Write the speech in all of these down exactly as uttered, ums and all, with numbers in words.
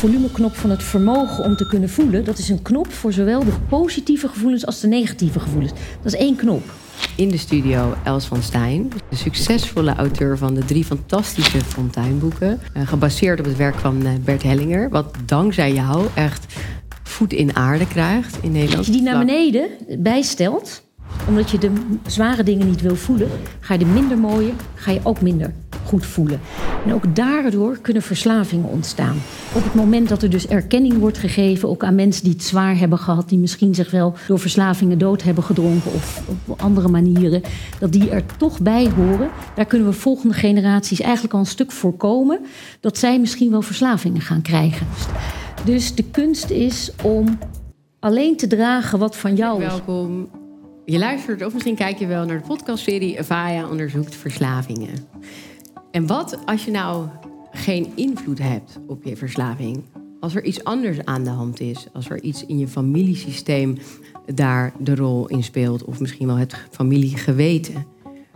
volumeknop van het vermogen om te kunnen voelen, dat is een knop voor zowel de positieve gevoelens als de negatieve gevoelens. Dat is één knop. In de studio Els van Stijn, de succesvolle auteur van de drie fantastische Fonteinboeken. Uh, gebaseerd op het werk van uh, Bert Hellinger, wat dankzij jou echt voet in aarde krijgt in Nederland. Als je die naar beneden bijstelt, omdat je de zware dingen niet wil voelen, ga je de minder mooie, ga je ook minder goed voelen. En ook daardoor kunnen verslavingen ontstaan. Op het moment dat er dus erkenning wordt gegeven, ook aan mensen die het zwaar hebben gehad, die misschien zich wel door verslavingen dood hebben gedronken of op andere manieren, dat die er toch bij horen, daar kunnen we volgende generaties eigenlijk al een stuk voorkomen dat zij misschien wel verslavingen gaan krijgen. Dus de kunst is om alleen te dragen wat van jou is. Welkom. Je luistert of misschien kijk je wel naar de podcastserie Avaya onderzoekt verslavingen. En wat als je nou geen invloed hebt op je verslaving? Als er iets anders aan de hand is, als er iets in je familiesysteem daar de rol in speelt, of misschien wel het familiegeweten,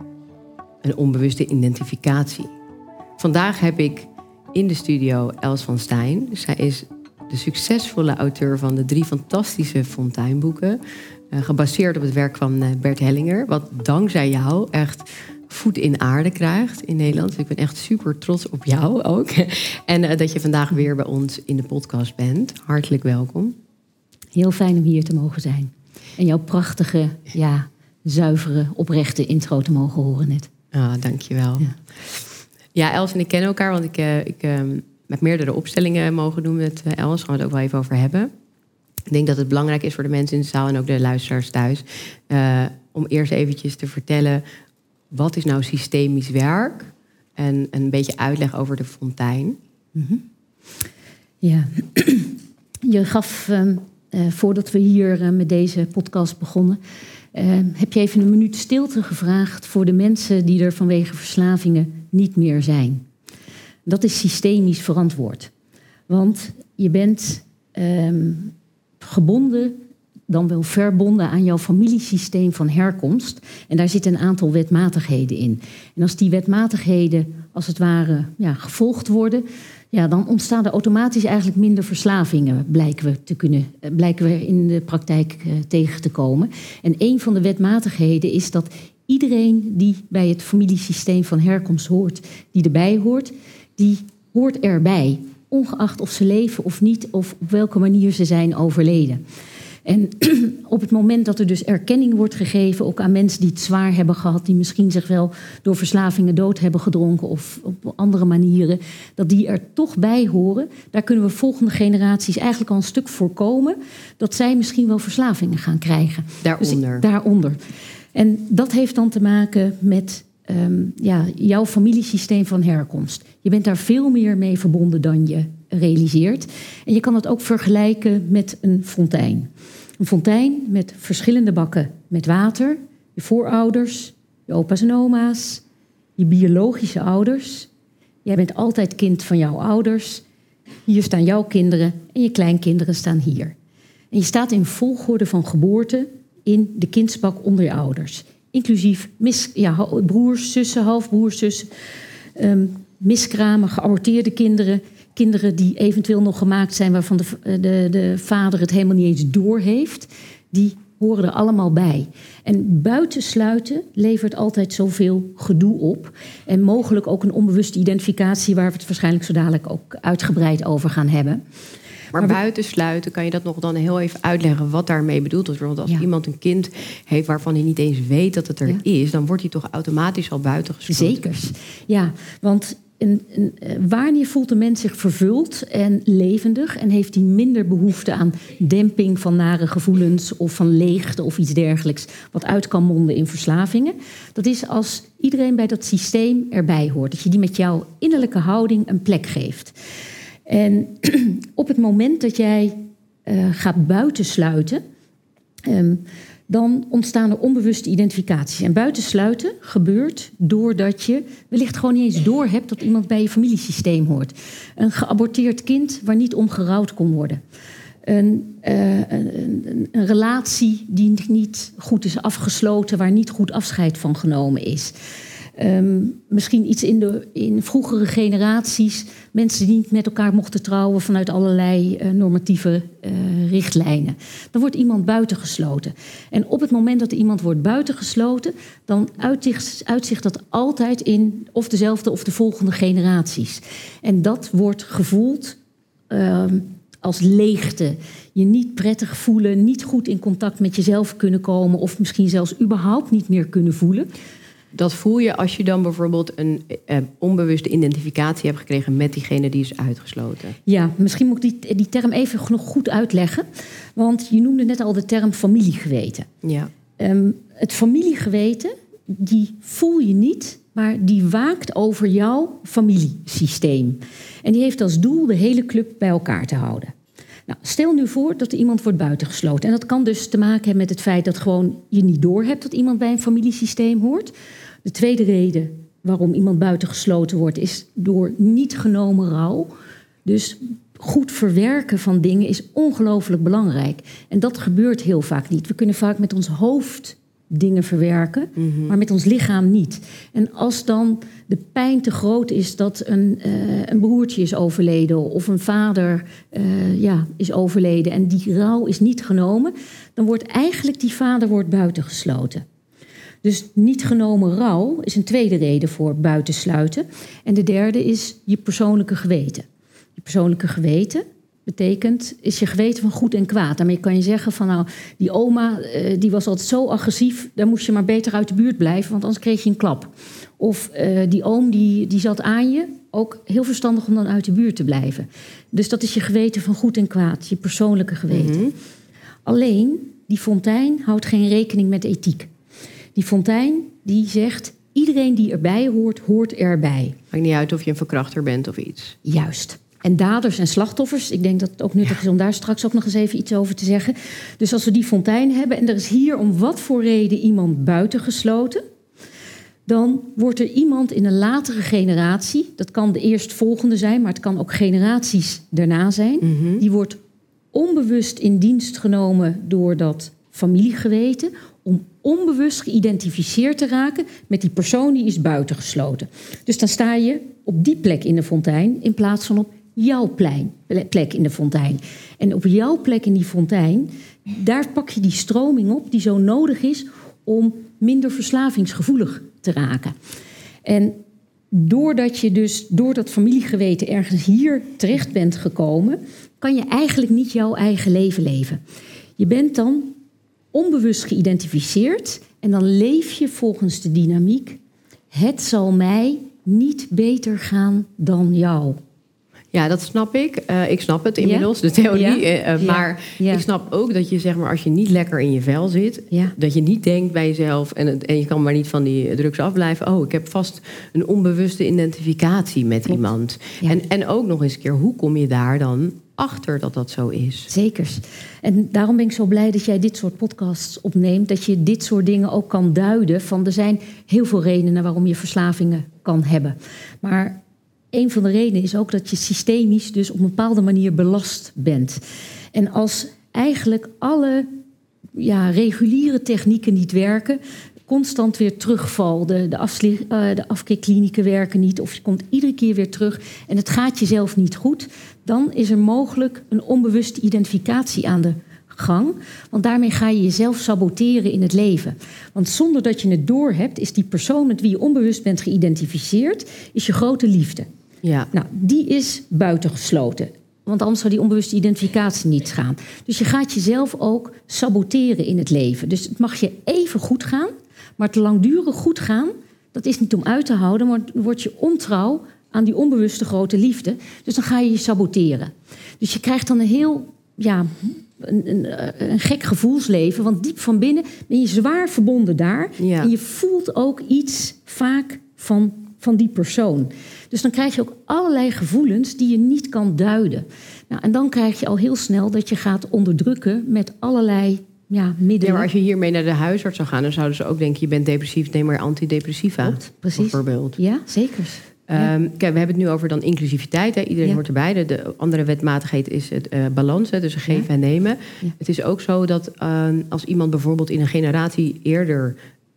een onbewuste identificatie. Vandaag heb ik in de studio Els van Stijn. Zij is de succesvolle auteur van de drie fantastische Fonteinboeken, uh, gebaseerd op het werk van uh, Bert Hellinger, wat dankzij jou echt voet in aarde krijgt in Nederland. Dus ik ben echt super trots op jou ook. En uh, dat je vandaag weer bij ons in de podcast bent. Hartelijk welkom. Heel fijn om hier te mogen zijn. En jouw prachtige, ja, zuivere, oprechte intro te mogen horen net. Ah, dankjewel. Ja, ja, Els en ik kennen elkaar, want ik, uh, ik uh, heb meerdere opstellingen mogen doen met uh, Els. Daar gaan we het ook wel even over hebben. Ik denk dat het belangrijk is voor de mensen in de zaal en ook de luisteraars thuis, Uh, om eerst eventjes te vertellen, wat is nou systemisch werk? En een beetje uitleg over de fontein. Mm-hmm. Ja, je gaf, uh, uh, voordat we hier uh, met deze podcast begonnen, Uh, heb je even een minuut stilte gevraagd voor de mensen die er vanwege verslavingen niet meer zijn. Dat is systemisch verantwoord. Want je bent um, gebonden, dan wel verbonden aan jouw familiesysteem van herkomst. En daar zitten een aantal wetmatigheden in. En als die wetmatigheden als het ware ja, gevolgd worden, ja, dan ontstaan er automatisch eigenlijk minder verslavingen, blijken we, te kunnen, blijken we in de praktijk uh, tegen te komen. En een van de wetmatigheden is dat iedereen die bij het familiesysteem van herkomst hoort, die erbij hoort, die hoort erbij. Ongeacht of ze leven of niet, of op welke manier ze zijn overleden. En op het moment dat er dus erkenning wordt gegeven, ook aan mensen die het zwaar hebben gehad, die misschien zich wel door verslavingen dood hebben gedronken of op andere manieren, dat die er toch bij horen, daar kunnen we volgende generaties eigenlijk al een stuk voorkomen dat zij misschien wel verslavingen gaan krijgen. Daaronder. Dus, daaronder. En dat heeft dan te maken met um, ja, jouw familiesysteem van herkomst. Je bent daar veel meer mee verbonden dan je realiseert. En je kan het ook vergelijken met een fontein. Een fontein met verschillende bakken met water. Je voorouders, je opa's en oma's, je biologische ouders. Jij bent altijd kind van jouw ouders. Hier staan jouw kinderen en je kleinkinderen staan hier. En je staat in volgorde van geboorte in de kindsbak onder je ouders. Inclusief mis, ja, broers, zussen, halfbroers, zussen, um, miskramen, geaborteerde kinderen, kinderen die eventueel nog gemaakt zijn waarvan de, de, de vader het helemaal niet eens doorheeft, die horen er allemaal bij. En buitensluiten levert altijd zoveel gedoe op. En mogelijk ook een onbewuste identificatie, waar we het waarschijnlijk zo dadelijk ook uitgebreid over gaan hebben. Maar, maar buitensluiten, kan je dat nog dan heel even uitleggen wat daarmee bedoeld wordt? Want als ja. iemand een kind heeft waarvan hij niet eens weet dat het er ja. is, dan wordt hij toch automatisch al buitengesloten? Zeker, ja, want een, een, wanneer voelt een mens zich vervuld en levendig en heeft hij minder behoefte aan demping van nare gevoelens of van leegte of iets dergelijks, wat uit kan monden in verslavingen? Dat is als iedereen bij dat systeem erbij hoort, dat je die met jouw innerlijke houding een plek geeft. En op het moment dat jij uh, gaat buitensluiten, um, dan ontstaan er onbewuste identificaties. En buitensluiten gebeurt doordat je wellicht gewoon niet eens doorhebt dat iemand bij je familiesysteem hoort. Een geaborteerd kind waar niet om gerouwd kon worden. Een, uh, een, een, een relatie die niet goed is afgesloten, waar niet goed afscheid van genomen is. Um, misschien iets in de in vroegere generaties. Mensen die niet met elkaar mochten trouwen vanuit allerlei uh, normatieve uh, richtlijnen. Dan wordt iemand buitengesloten. En op het moment dat iemand wordt buitengesloten, dan uitzicht, uitzicht dat altijd in of dezelfde of de volgende generaties. En dat wordt gevoeld uh, als leegte. Je niet prettig voelen, niet goed in contact met jezelf kunnen komen, of misschien zelfs überhaupt niet meer kunnen voelen. Dat voel je als je dan bijvoorbeeld een eh, onbewuste identificatie hebt gekregen met diegene die is uitgesloten. Ja, misschien moet ik die, die term even nog goed uitleggen. Want je noemde net al de term familiegeweten. Ja. Um, het familiegeweten, die voel je niet, maar die waakt over jouw familiesysteem. En die heeft als doel de hele club bij elkaar te houden. Nou, stel nu voor dat er iemand wordt buitengesloten. En dat kan dus te maken hebben met het feit dat gewoon je niet doorhebt dat iemand bij een familiesysteem hoort. De tweede reden waarom iemand buitengesloten wordt is door niet genomen rouw. Dus goed verwerken van dingen is ongelooflijk belangrijk. En dat gebeurt heel vaak niet. We kunnen vaak met ons hoofd dingen verwerken, mm-hmm. maar met ons lichaam niet. En als dan de pijn te groot is dat een, uh, een broertje is overleden of een vader uh, ja, is overleden en die rouw is niet genomen, dan wordt eigenlijk die vader wordt buitengesloten. Dus niet genomen rouw is een tweede reden voor buitensluiten. En de derde is je persoonlijke geweten. Je persoonlijke geweten betekent, is je geweten van goed en kwaad. Daarmee kan je zeggen van nou, die oma uh, die was altijd zo agressief, daar moest je maar beter uit de buurt blijven, want anders kreeg je een klap. Of uh, die oom die, die zat aan je, ook heel verstandig om dan uit de buurt te blijven. Dus dat is je geweten van goed en kwaad, je persoonlijke geweten. Mm-hmm. Alleen, die fontein houdt geen rekening met ethiek. Die fontein die zegt, iedereen die erbij hoort, hoort erbij. Maakt niet uit of je een verkrachter bent of iets. Juist. En daders en slachtoffers, ik denk dat het ook nuttig ja. is om daar straks ook nog eens even iets over te zeggen. Dus als we die fontein hebben en er is hier om wat voor reden iemand buitengesloten, dan wordt er iemand in een latere generatie, dat kan de eerstvolgende zijn, maar het kan ook generaties daarna zijn, mm-hmm. die wordt onbewust in dienst genomen door dat familiegeweten om onbewust geïdentificeerd te raken met die persoon die is buitengesloten. Dus dan sta je op die plek in de fontein in plaats van op jouw plein, plek in de fontein. En op jouw plek in die fontein, daar pak je die stroming op die zo nodig is om minder verslavingsgevoelig te raken. En doordat je dus door dat familiegeweten ergens hier terecht bent gekomen, kan je eigenlijk niet jouw eigen leven leven. Je bent dan onbewust geïdentificeerd en dan leef je volgens de dynamiek, het zal mij niet beter gaan dan jou. Ja, dat snap ik. Uh, ik snap het inmiddels, ja? de theorie. Ja? Uh, maar ja. ik snap ook dat je, zeg maar, als je niet lekker in je vel zit, ja. dat je niet denkt bij jezelf en, en je kan maar niet van die drugs afblijven. Oh, ik heb vast een onbewuste identificatie met Klopt. iemand. Ja. En, en ook nog eens een keer, hoe kom je daar dan achter dat dat zo is? Zeker. En daarom ben ik zo blij dat jij dit soort podcasts opneemt, dat je dit soort dingen ook kan duiden. Van er zijn heel veel redenen waarom je verslavingen kan hebben. Maar een van de redenen is ook dat je systemisch dus op een bepaalde manier belast bent. En als eigenlijk alle ja, reguliere technieken niet werken, constant weer terugval, de, de, afsli- uh, de afkeerklinieken werken niet, of je komt iedere keer weer terug en het gaat jezelf niet goed, dan is er mogelijk een onbewuste identificatie aan de gang. Want daarmee ga je jezelf saboteren in het leven. Want zonder dat je het doorhebt, is die persoon met wie je onbewust bent geïdentificeerd, is je grote liefde. Ja. Nou, die is buitengesloten. Want anders zou die onbewuste identificatie niet gaan. Dus je gaat jezelf ook saboteren in het leven. Dus het mag je even goed gaan, maar het langdurig goed gaan, dat is niet om uit te houden, maar dan word je ontrouw aan die onbewuste grote liefde. Dus dan ga je je saboteren. Dus je krijgt dan een heel, ja, een, een, een gek gevoelsleven. Want diep van binnen ben je zwaar verbonden daar. Ja. En je voelt ook iets vaak van, van die persoon. Dus dan krijg je ook allerlei gevoelens die je niet kan duiden. Nou, en dan krijg je al heel snel dat je gaat onderdrukken met allerlei ja, middelen. Ja, maar als je hiermee naar de huisarts zou gaan, dan zouden ze ook denken, je bent depressief, neem maar antidepressiva. Klopt, precies. Bijvoorbeeld. Ja, zeker. Ja. Um, kijk, we hebben het nu over dan inclusiviteit. Hè. Iedereen ja. hoort erbij. De, de andere wetmatigheid is het uh, balans, hè, dus geven ja. en nemen. Ja. Het is ook zo dat uh, als iemand bijvoorbeeld in een generatie eerder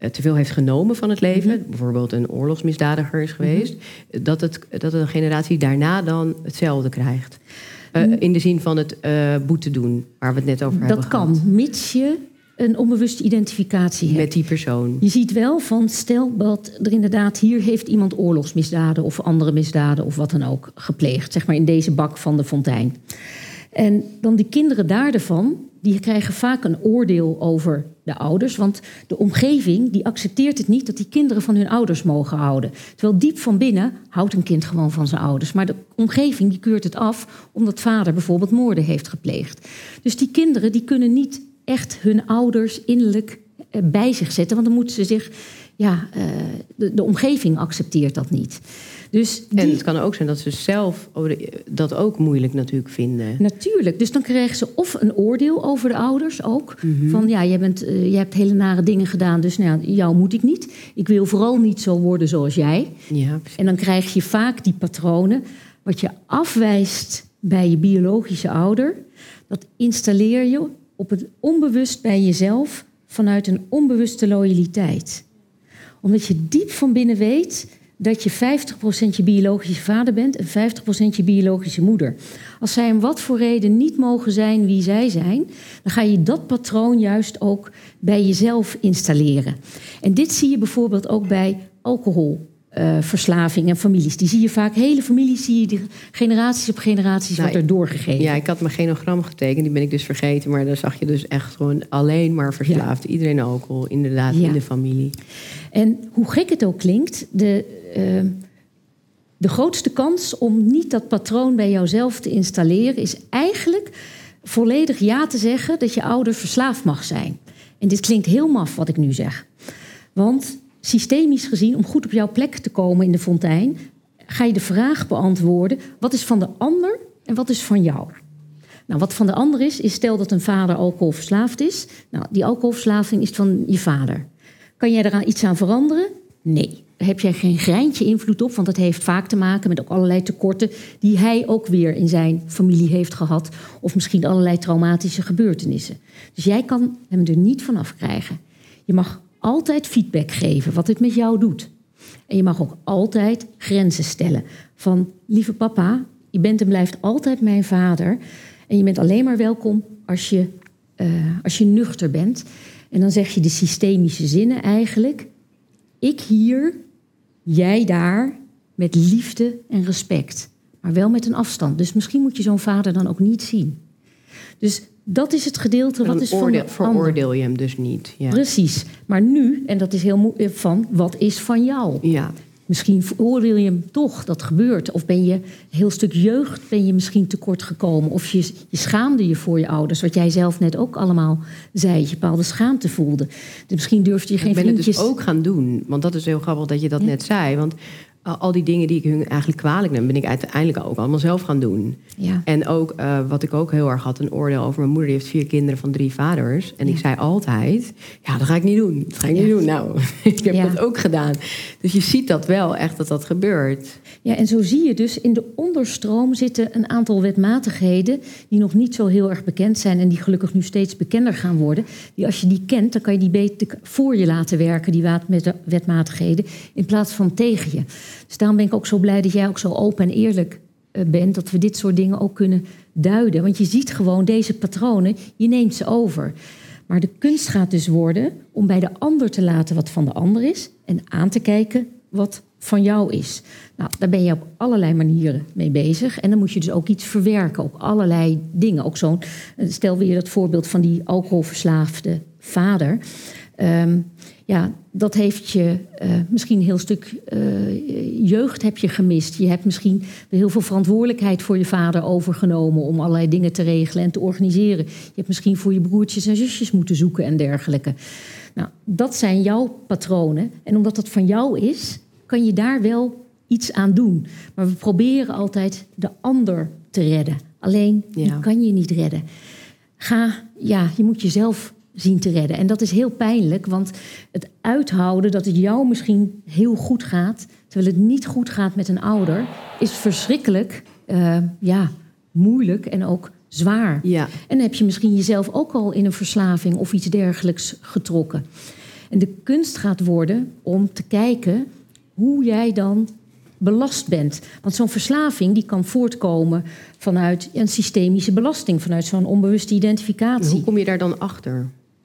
te veel heeft genomen van het leven, Mm-hmm. bijvoorbeeld een oorlogsmisdadiger is geweest, mm-hmm. dat, het, dat een generatie daarna dan hetzelfde krijgt. Uh, mm. In de zin van het uh, boete doen, waar we het net over dat hebben gehad. Dat kan, mits je een onbewuste identificatie hebt. Met die persoon. Je ziet wel van, stel dat er inderdaad hier heeft iemand oorlogsmisdaden of andere misdaden of wat dan ook gepleegd, zeg maar in deze bak van de fontein. En dan die kinderen daarvan, die krijgen vaak een oordeel over de ouders. Want de omgeving die accepteert het niet dat die kinderen van hun ouders mogen houden. Terwijl diep van binnen houdt een kind gewoon van zijn ouders. Maar de omgeving die keurt het af omdat vader bijvoorbeeld moorden heeft gepleegd. Dus die kinderen die kunnen niet echt hun ouders innerlijk bij zich zetten. Want dan moeten ze zich... Ja, de, de omgeving accepteert dat niet. Dus die... En het kan ook zijn dat ze zelf dat ook moeilijk natuurlijk vinden. Natuurlijk. Dus dan krijgen ze of een oordeel over de ouders ook. Mm-hmm. Van ja, jij, bent, uh, jij hebt hele nare dingen gedaan, dus nou, jou moet ik niet. Ik wil vooral niet zo worden zoals jij. Ja, en dan krijg je vaak die patronen. Wat je afwijst bij je biologische ouder, dat installeer je op het onbewust bij jezelf vanuit een onbewuste loyaliteit. Omdat je diep van binnen weet dat je vijftig procent je biologische vader bent en vijftig procent je biologische moeder. Als zij om wat voor reden niet mogen zijn wie zij zijn, dan ga je dat patroon juist ook bij jezelf installeren. En dit zie je bijvoorbeeld ook bij alcoholverslaving uh, en families. Die zie je vaak, hele families zie je, die generaties op generaties nou, wordt er doorgegeven. Ja, ik had mijn genogram getekend, die ben ik dus vergeten, maar daar zag je dus echt gewoon alleen maar verslaafd. Ja. Iedereen alcohol, inderdaad, ja. In de familie. En hoe gek het ook klinkt, de, uh, de grootste kans om niet dat patroon bij jouzelf te installeren is eigenlijk volledig ja te zeggen dat je ouder verslaafd mag zijn. En dit klinkt heel maf wat ik nu zeg. Want systemisch gezien, om goed op jouw plek te komen in de fontein, ga je de vraag beantwoorden: wat is van de ander en wat is van jou? Nou, wat van de ander is, is stel dat een vader alcoholverslaafd is. Nou, die alcoholverslaving is van je vader. Kan jij eraan iets aan veranderen? Nee. Daar heb jij geen greintje invloed op, want dat heeft vaak te maken met ook allerlei tekorten die hij ook weer in zijn familie heeft gehad. Of misschien allerlei traumatische gebeurtenissen. Dus jij kan hem er niet van afkrijgen. Je mag altijd feedback geven wat het met jou doet. En je mag ook altijd grenzen stellen. Van, lieve papa, je bent en blijft altijd mijn vader. En je bent alleen maar welkom als je, uh, als je nuchter bent. En dan zeg je de systemische zinnen eigenlijk: ik hier, jij daar, met liefde en respect. Maar wel met een afstand. Dus misschien moet je zo'n vader dan ook niet zien. Dus dat is het gedeelte wat is oordeel, van de veroordeel ander. je hem dus niet. Ja. Precies. Maar nu, en dat is heel moeilijk van, wat is van jou? Ja. Misschien veroordeel je hem toch, dat gebeurt. Of ben je een heel stuk jeugd ben je misschien tekort gekomen. Of je, je schaamde je voor je ouders. Wat jij zelf net ook allemaal zei. Dat je bepaalde schaamte voelde. Dus misschien durfde je geen vriendjes... Ik ben het dus ook gaan doen. Want dat is heel grappig dat je dat ja. net zei. Want al die dingen die ik hun eigenlijk kwalijk neem, ben ik uiteindelijk ook allemaal zelf gaan doen. Ja. En ook, uh, wat ik ook heel erg had, een oordeel over mijn moeder. Die heeft vier kinderen van drie vaders. En ja. ik zei altijd, ja, dat ga ik niet doen. Dat ga ik ja. niet doen. Nou, ik heb ja. dat ook gedaan. Dus je ziet dat wel echt, dat dat gebeurt. Ja, en zo zie je dus, in de onderstroom zitten een aantal wetmatigheden die nog niet zo heel erg bekend zijn en die gelukkig nu steeds bekender gaan worden. Die als je die kent, dan kan je die beter voor je laten werken, die wetmatigheden, in plaats van tegen je. Dus daarom ben ik ook zo blij dat jij ook zo open en eerlijk bent, dat we dit soort dingen ook kunnen duiden. Want je ziet gewoon deze patronen, je neemt ze over. Maar de kunst gaat dus worden om bij de ander te laten wat van de ander is en aan te kijken wat van jou is. Nou, daar ben je op allerlei manieren mee bezig. En dan moet je dus ook iets verwerken op allerlei dingen. Ook zo'n, stel weer dat voorbeeld van die alcoholverslaafde vader. Um, ja, dat heeft je uh, misschien een heel stuk uh, jeugd heb je gemist. Je hebt misschien heel veel verantwoordelijkheid voor je vader overgenomen om allerlei dingen te regelen en te organiseren. Je hebt misschien voor je broertjes en zusjes moeten zoeken en dergelijke. Nou, dat zijn jouw patronen. En omdat dat van jou is, kan je daar wel iets aan doen. Maar we proberen altijd de ander te redden. Alleen, ja. die kan je niet redden. Ga, ja, je moet jezelf zien te redden. En dat is heel pijnlijk, want het uithouden dat het jou misschien heel goed gaat, terwijl het niet goed gaat met een ouder, is verschrikkelijk, uh, ja, moeilijk en ook zwaar. Ja. En dan heb je misschien jezelf ook al in een verslaving of iets dergelijks getrokken. En de kunst gaat worden om te kijken hoe jij dan belast bent. Want zo'n verslaving die kan voortkomen vanuit een systemische belasting, vanuit zo'n onbewuste identificatie. Hoe kom je daar dan achter?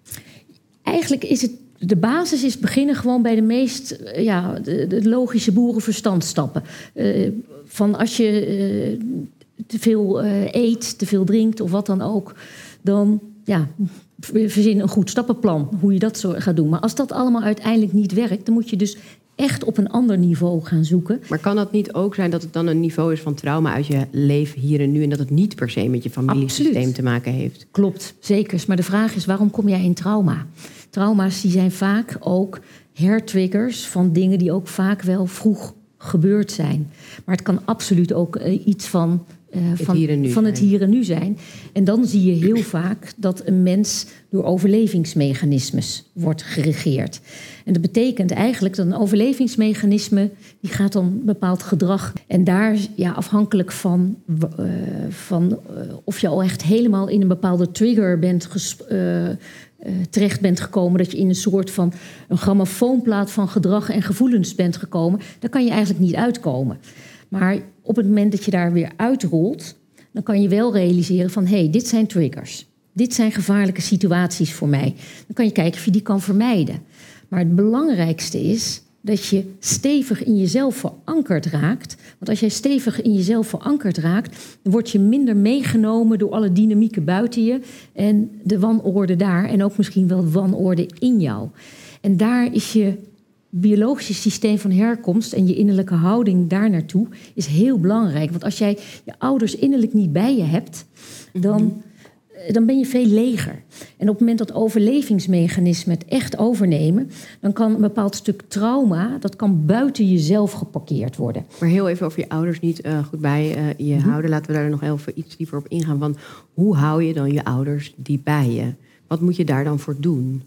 Eigenlijk is het, de basis is beginnen gewoon bij de meest ja, de, de logische boerenverstand stappen. Uh, van als je uh, te veel uh, eet, te veel drinkt of wat dan ook, dan ja, verzin een goed stappenplan hoe je dat zo gaat doen. Maar als dat allemaal uiteindelijk niet werkt, dan moet je dus echt op een ander niveau gaan zoeken. Maar kan dat niet ook zijn dat het dan een niveau is van trauma uit je leven hier en nu en dat het niet per se met je familiesysteem Absoluut. te maken heeft? Klopt, zeker. Maar de vraag is, waarom kom jij in trauma? Trauma's die zijn vaak ook hertriggers van dingen die ook vaak wel vroeg gebeurd zijn. Maar het kan absoluut ook uh, iets van, uh, het van, hier en nu van het hier en nu zijn. En dan zie je heel vaak dat een mens door overlevingsmechanismes wordt geregeerd. En dat betekent eigenlijk dat een overlevingsmechanisme die gaat dan een bepaald gedrag. En daar, ja, afhankelijk van, uh, van uh, of je al echt helemaal in een bepaalde trigger bent ges, uh, uh, terecht bent gekomen, dat je in een soort van een grammofoonplaat van gedrag en gevoelens bent gekomen, daar kan je eigenlijk niet uitkomen. Maar op het moment dat je daar weer uitrolt, dan kan je wel realiseren van, hé, hey, dit zijn triggers. Dit zijn gevaarlijke situaties voor mij. Dan kan je kijken of je die kan vermijden. Maar het belangrijkste is dat je stevig in jezelf verankerd raakt. Want als jij stevig in jezelf verankerd raakt, dan word je minder meegenomen door alle dynamieken buiten je en de wanorde daar en ook misschien wel wanorde in jou. En daar is je biologische systeem van herkomst en je innerlijke houding daar naartoe is heel belangrijk. Want als jij je ouders innerlijk niet bij je hebt, dan, dan ben je veel leger. En op het moment dat overlevingsmechanismen het echt overnemen, dan kan een bepaald stuk trauma, dat kan buiten jezelf geparkeerd worden. Maar heel even over je ouders niet uh, goed bij uh, je mm-hmm. houden. Laten we daar nog even iets dieper op ingaan. Van hoe hou je dan je ouders die bij je? Wat moet je daar dan voor doen?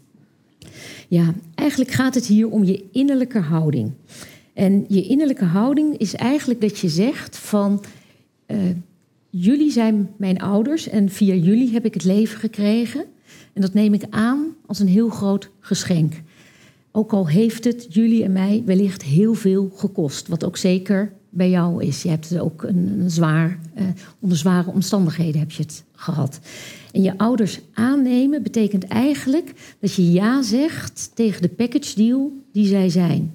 Ja, eigenlijk gaat het hier om je innerlijke houding. En je innerlijke houding is eigenlijk dat je zegt van, Uh, jullie zijn mijn ouders en via jullie heb ik het leven gekregen. En dat neem ik aan als een heel groot geschenk. Ook al heeft het jullie en mij wellicht heel veel gekost. Wat ook zeker bij jou is. Je hebt het ook een, een zwaar, uh, onder zware omstandigheden heb je het gehad. En je ouders aannemen betekent eigenlijk dat je ja zegt tegen de package deal die zij zijn.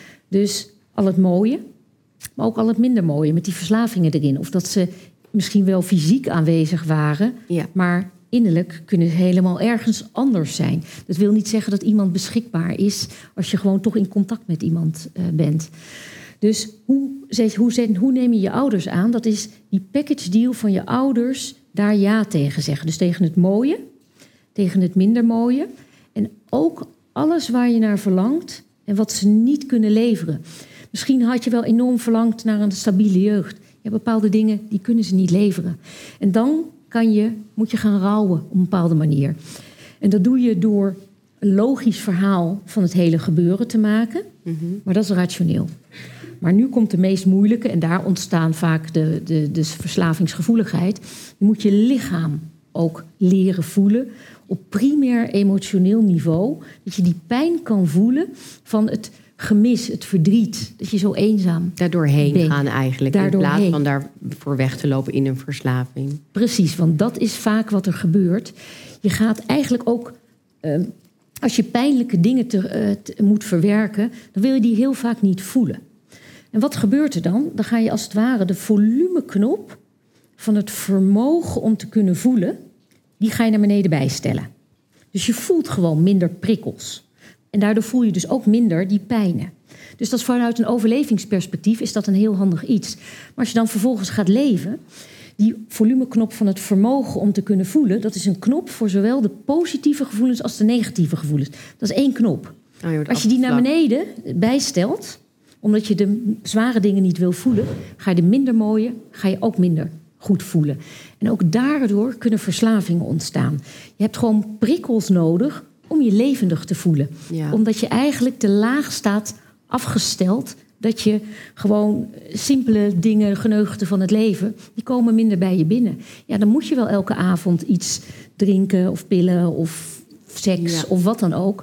Dus al het mooie, maar ook al het minder mooie met die verslavingen erin. Of dat ze misschien wel fysiek aanwezig waren, ja, maar innerlijk kunnen ze helemaal ergens anders zijn. Dat wil niet zeggen dat iemand beschikbaar is als je gewoon toch in contact met iemand uh, bent. Dus hoe, hoe, hoe neem je je ouders aan? Dat is die package deal van je ouders daar ja tegen zeggen. Dus tegen het mooie, tegen het minder mooie. En ook alles waar je naar verlangt en wat ze niet kunnen leveren. Misschien had je wel enorm verlangd naar een stabiele jeugd. Je hebt bepaalde dingen die kunnen ze niet leveren. En dan kan je, moet je gaan rouwen op een bepaalde manier. En dat doe je door een logisch verhaal van het hele gebeuren te maken. Mm-hmm. Maar dat is rationeel. Maar nu komt de meest moeilijke, en daar ontstaan vaak de, de, de verslavingsgevoeligheid. Je moet je lichaam ook leren voelen op primair emotioneel niveau. Dat je die pijn kan voelen van het gemis, het verdriet. Dat je zo eenzaam Daardoorheen bent. gaan eigenlijk. Daardoor in plaats heen. van daarvoor weg te lopen in een verslaving. Precies, want dat is vaak wat er gebeurt. Je gaat eigenlijk ook, Uh, als je pijnlijke dingen te, uh, te, moet verwerken, dan wil je die heel vaak niet voelen. En wat gebeurt er dan? Dan ga je als het ware de volumeknop van het vermogen om te kunnen voelen, die ga je naar beneden bijstellen. Dus je voelt gewoon minder prikkels. En daardoor voel je dus ook minder die pijnen. Dus dat is vanuit een overlevingsperspectief is dat een heel handig iets. Maar als je dan vervolgens gaat leven, die volumeknop van het vermogen om te kunnen voelen, dat is een knop voor zowel de positieve gevoelens als de negatieve gevoelens. Dat is één knop. Oh, je als je die naar beneden bijstelt, omdat je de zware dingen niet wil voelen, ga je de minder mooie, ga je ook minder goed voelen. En ook daardoor kunnen verslavingen ontstaan. Je hebt gewoon prikkels nodig om je levendig te voelen. Ja. Omdat je eigenlijk te laag staat afgesteld, dat je gewoon simpele dingen, geneugten van het leven, die komen minder bij je binnen. Ja, dan moet je wel elke avond iets drinken of pillen of seks ja. of wat dan ook.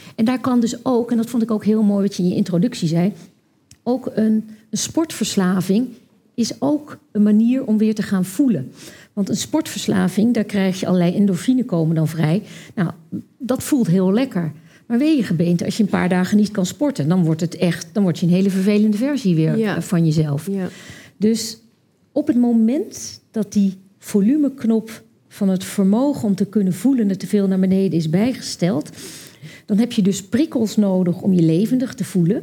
En daar kan dus ook, en dat vond ik ook heel mooi wat je in je introductie zei, ook een, een sportverslaving is ook een manier om weer te gaan voelen. Want een sportverslaving, daar krijg je allerlei endorfine komen dan vrij. Nou, dat voelt heel lekker. Maar weet je gebeente, als je een paar dagen niet kan sporten, dan wordt het echt, dan word je een hele vervelende versie weer ja. van jezelf. Ja. Dus op het moment dat die volumeknop van het vermogen om te kunnen voelen dat te veel naar beneden is bijgesteld, dan heb je dus prikkels nodig om je levendig te voelen.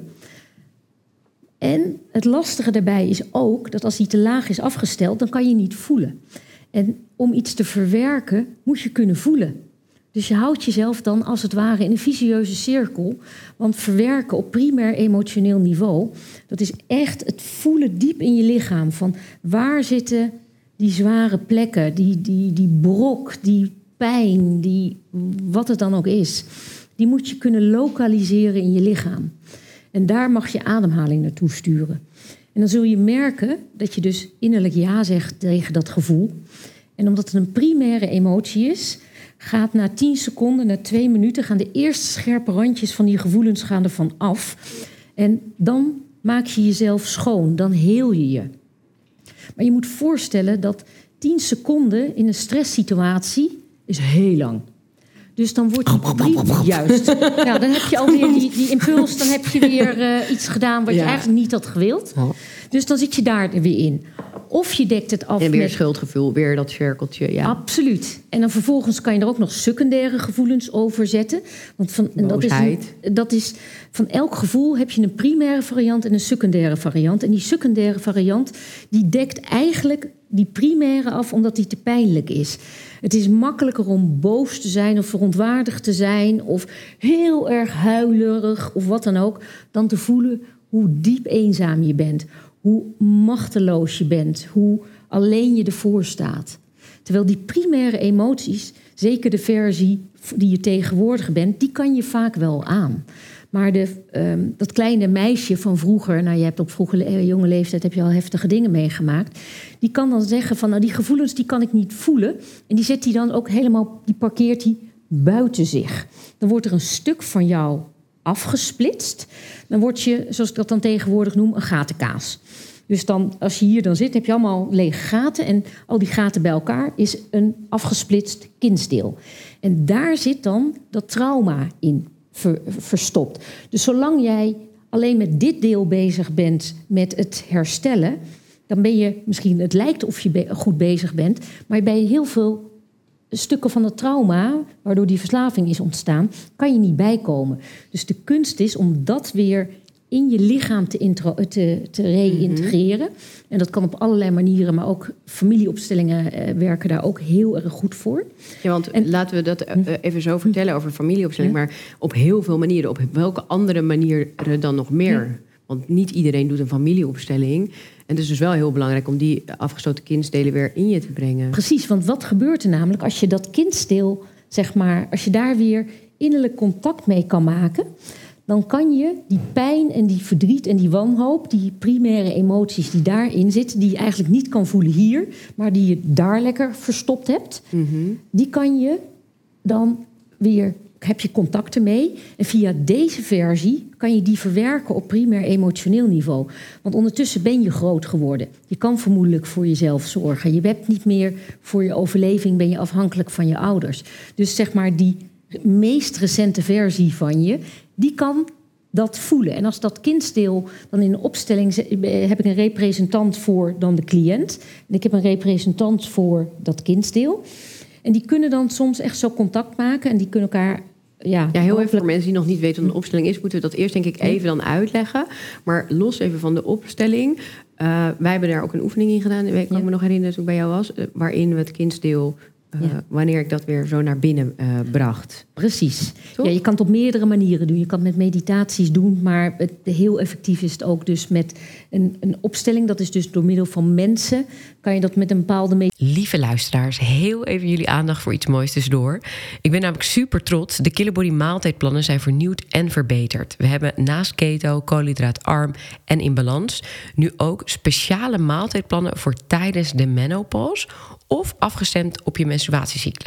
En het lastige daarbij is ook dat als die te laag is afgesteld, dan kan je niet voelen. En om iets te verwerken, moet je kunnen voelen. Dus je houdt jezelf dan als het ware in een vicieuze cirkel. Want verwerken op primair emotioneel niveau, dat is echt het voelen diep in je lichaam. Van waar zitten die zware plekken, die, die, die brok, die pijn, die, wat het dan ook is. Die moet je kunnen lokaliseren in je lichaam. En daar mag je ademhaling naartoe sturen. En dan zul je merken dat je dus innerlijk ja zegt tegen dat gevoel. En omdat het een primaire emotie is, gaat na tien seconden, na twee minuten, gaan de eerste scherpe randjes van die gevoelens gaan ervan af. En dan maak je jezelf schoon, dan heel je je. Maar je moet voorstellen dat tien seconden in een stresssituatie is heel lang. Dus dan wordt die prima, juist. Nou, dan heb je alweer die, die impuls, dan heb je weer uh, iets gedaan wat ja. je eigenlijk niet had gewild. Dus dan zit je daar weer in. Of je dekt het af en weer met schuldgevoel, weer dat cirkeltje. Ja. Absoluut. En dan vervolgens kan je er ook nog secundaire gevoelens over zetten. Want van, en dat, is een, dat is van elk gevoel heb je een primaire variant en een secundaire variant. En die secundaire variant die dekt eigenlijk die primaire af omdat die te pijnlijk is. Het is makkelijker om boos te zijn of verontwaardigd te zijn of heel erg huilerig of wat dan ook, dan te voelen hoe diep eenzaam je bent. Hoe machteloos je bent, hoe alleen je ervoor staat. Terwijl die primaire emoties, zeker de versie die je tegenwoordig bent, die kan je vaak wel aan. Maar de, um, dat kleine meisje van vroeger, nou je hebt op vroege jonge leeftijd heb je al heftige dingen meegemaakt, die kan dan zeggen van nou die gevoelens die kan ik niet voelen. En die zet die dan ook helemaal, die parkeert die buiten zich. Dan wordt er een stuk van jou afgesplitst. Dan word je, zoals ik dat dan tegenwoordig noem, een gatenkaas. Dus dan, als je hier dan zit, heb je allemaal lege gaten. En al die gaten bij elkaar is een afgesplitst kindsdeel. En daar zit dan dat trauma in ver, verstopt. Dus zolang jij alleen met dit deel bezig bent met het herstellen, dan ben je misschien, het lijkt of je be- goed bezig bent, maar bij heel veel stukken van het trauma, waardoor die verslaving is ontstaan, kan je niet bijkomen. Dus de kunst is om dat weer in je lichaam te, intro, te, te reïntegreren. Mm-hmm. En dat kan op allerlei manieren, maar ook familieopstellingen uh, werken daar ook heel erg goed voor. Ja, want en, laten we dat uh, even zo vertellen over familieopstelling, ja. Maar op heel veel manieren. Op welke andere manieren dan nog meer? Ja. Want niet iedereen doet een familieopstelling. En het is dus wel heel belangrijk om die afgestoten kindsdelen weer in je te brengen. Precies, want wat gebeurt er namelijk als je dat kindsdeel, zeg maar, als je daar weer innerlijk contact mee kan maken, dan kan je die pijn en die verdriet en die wanhoop, die primaire emoties die daarin zitten, die je eigenlijk niet kan voelen hier, maar die je daar lekker verstopt hebt, mm-hmm. die kan je dan weer, heb je contacten mee. En via deze versie kan je die verwerken op primair emotioneel niveau. Want ondertussen ben je groot geworden. Je kan vermoedelijk voor jezelf zorgen. Je hebt niet meer voor je overleving, ben je afhankelijk van je ouders. Dus zeg maar die meest recente versie van je, die kan dat voelen. En als dat kindsdeel dan in de opstelling, heb ik een representant voor dan de cliënt. En ik heb een representant voor dat kindsdeel. En die kunnen dan soms echt zo contact maken en die kunnen elkaar. Ja, ja, heel even voor mensen die nog niet weten wat een opstelling is, moeten we dat eerst denk ik even dan uitleggen. Maar los even van de opstelling. Uh, wij hebben daar ook een oefening in gedaan. Ik kan ja. me nog herinneren toen ik bij jou was, uh, waarin we het kindsdeel, Uh, ja. wanneer ik dat weer zo naar binnen uh, bracht. Precies. Ja, je kan het op meerdere manieren doen. Je kan het met meditaties doen, maar het, heel effectief is het ook dus met een, een opstelling. Dat is dus door middel van mensen, kan je dat met een bepaalde... Me- Lieve luisteraars, heel even jullie aandacht voor iets moois tussendoor. Ik ben namelijk super trots. De Killerbody maaltijdplannen zijn vernieuwd en verbeterd. We hebben naast keto, koolhydraatarm en in balans nu ook speciale maaltijdplannen voor tijdens de menopauze of afgestemd op je menstruatiecyclus.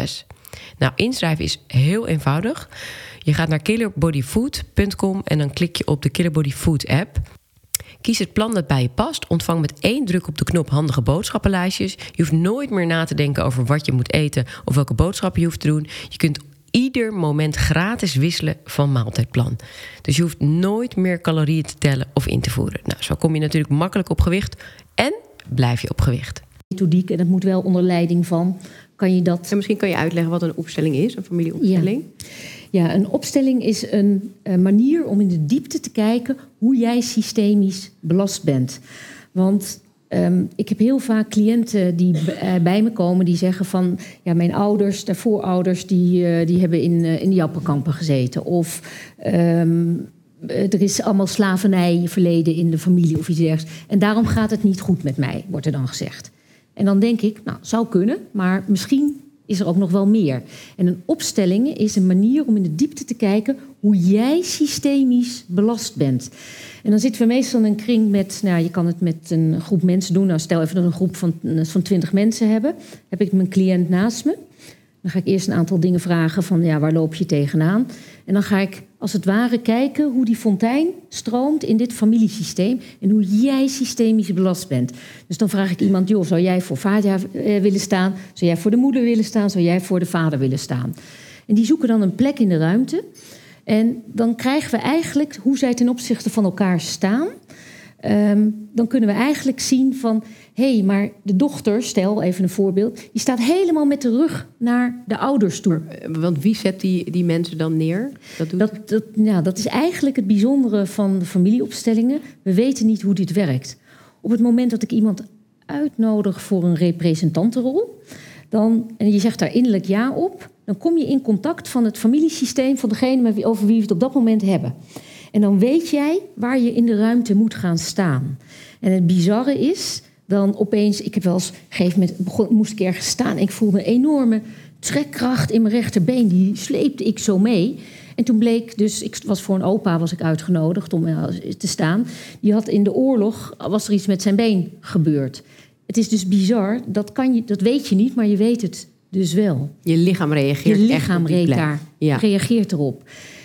Nou, inschrijven is heel eenvoudig. Je gaat naar killerbodyfood punt com en dan klik je op de Killerbody Food app. Kies het plan dat bij je past. Ontvang met één druk op de knop handige boodschappenlijstjes. Je hoeft nooit meer na te denken over wat je moet eten of welke boodschappen je hoeft te doen. Je kunt ieder moment gratis wisselen van maaltijdplan. Dus je hoeft nooit meer calorieën te tellen of in te voeren. Nou, zo kom je natuurlijk makkelijk op gewicht en blijf je op gewicht. Methodiek, en dat moet wel onder leiding van, kan je dat... En misschien kan je uitleggen wat een opstelling is, een familieopstelling. Ja, ja een opstelling is een, een manier om in de diepte te kijken hoe jij systemisch belast bent. Want um, ik heb heel vaak cliënten die b- uh, bij me komen die zeggen van, ja, mijn ouders, de voorouders, die, uh, die hebben in, uh, in de Jappenkampen gezeten. Of um, er is allemaal slavernij verleden in de familie of iets dergelijks. En daarom gaat het niet goed met mij, wordt er dan gezegd. En dan denk ik, nou, zou kunnen, maar misschien is er ook nog wel meer. En een opstelling is een manier om in de diepte te kijken hoe jij systemisch belast bent. En dan zitten we meestal in een kring met, nou, je kan het met een groep mensen doen. Nou, stel even dat we een groep van, van twintig mensen hebben. Heb ik mijn cliënt naast me. Dan ga ik eerst een aantal dingen vragen van, ja, waar loop je tegenaan? En dan ga ik als het ware kijken hoe die fontein stroomt in dit familiesysteem en hoe jij systemisch belast bent. Dus dan vraag ik iemand, joh, zou jij voor vader eh, willen staan? Zou jij voor de moeder willen staan? Zou jij voor de vader willen staan? En die zoeken dan een plek in de ruimte. En dan krijgen we eigenlijk hoe zij ten opzichte van elkaar staan. Um, dan kunnen we eigenlijk zien van, hé, hey, maar de dochter, stel even een voorbeeld, die staat helemaal met de rug naar de ouders toe. Want wie zet die, die mensen dan neer? Dat, doet... dat, dat, ja, dat is eigenlijk het bijzondere van de familieopstellingen. We weten niet hoe dit werkt. Op het moment dat ik iemand uitnodig voor een representantenrol, dan, en je zegt daar innerlijk ja op, dan kom je in contact van het familiesysteem van degene over wie we het op dat moment hebben. En dan weet jij waar je in de ruimte moet gaan staan. En het bizarre is, dan opeens, ik heb wel eens, op een gegeven moment begon, moest ik ergens staan. En ik voelde een enorme trekkracht in mijn rechterbeen. Die sleepte ik zo mee. En toen bleek dus, ik was voor een opa was ik uitgenodigd om uh, te staan. Die had in de oorlog, was er iets met zijn been gebeurd. Het is dus bizar, dat, kan je, dat weet je niet, maar je weet het dus wel. Je lichaam reageert je echt lichaam op die plek. Daar, ja. reageert erop.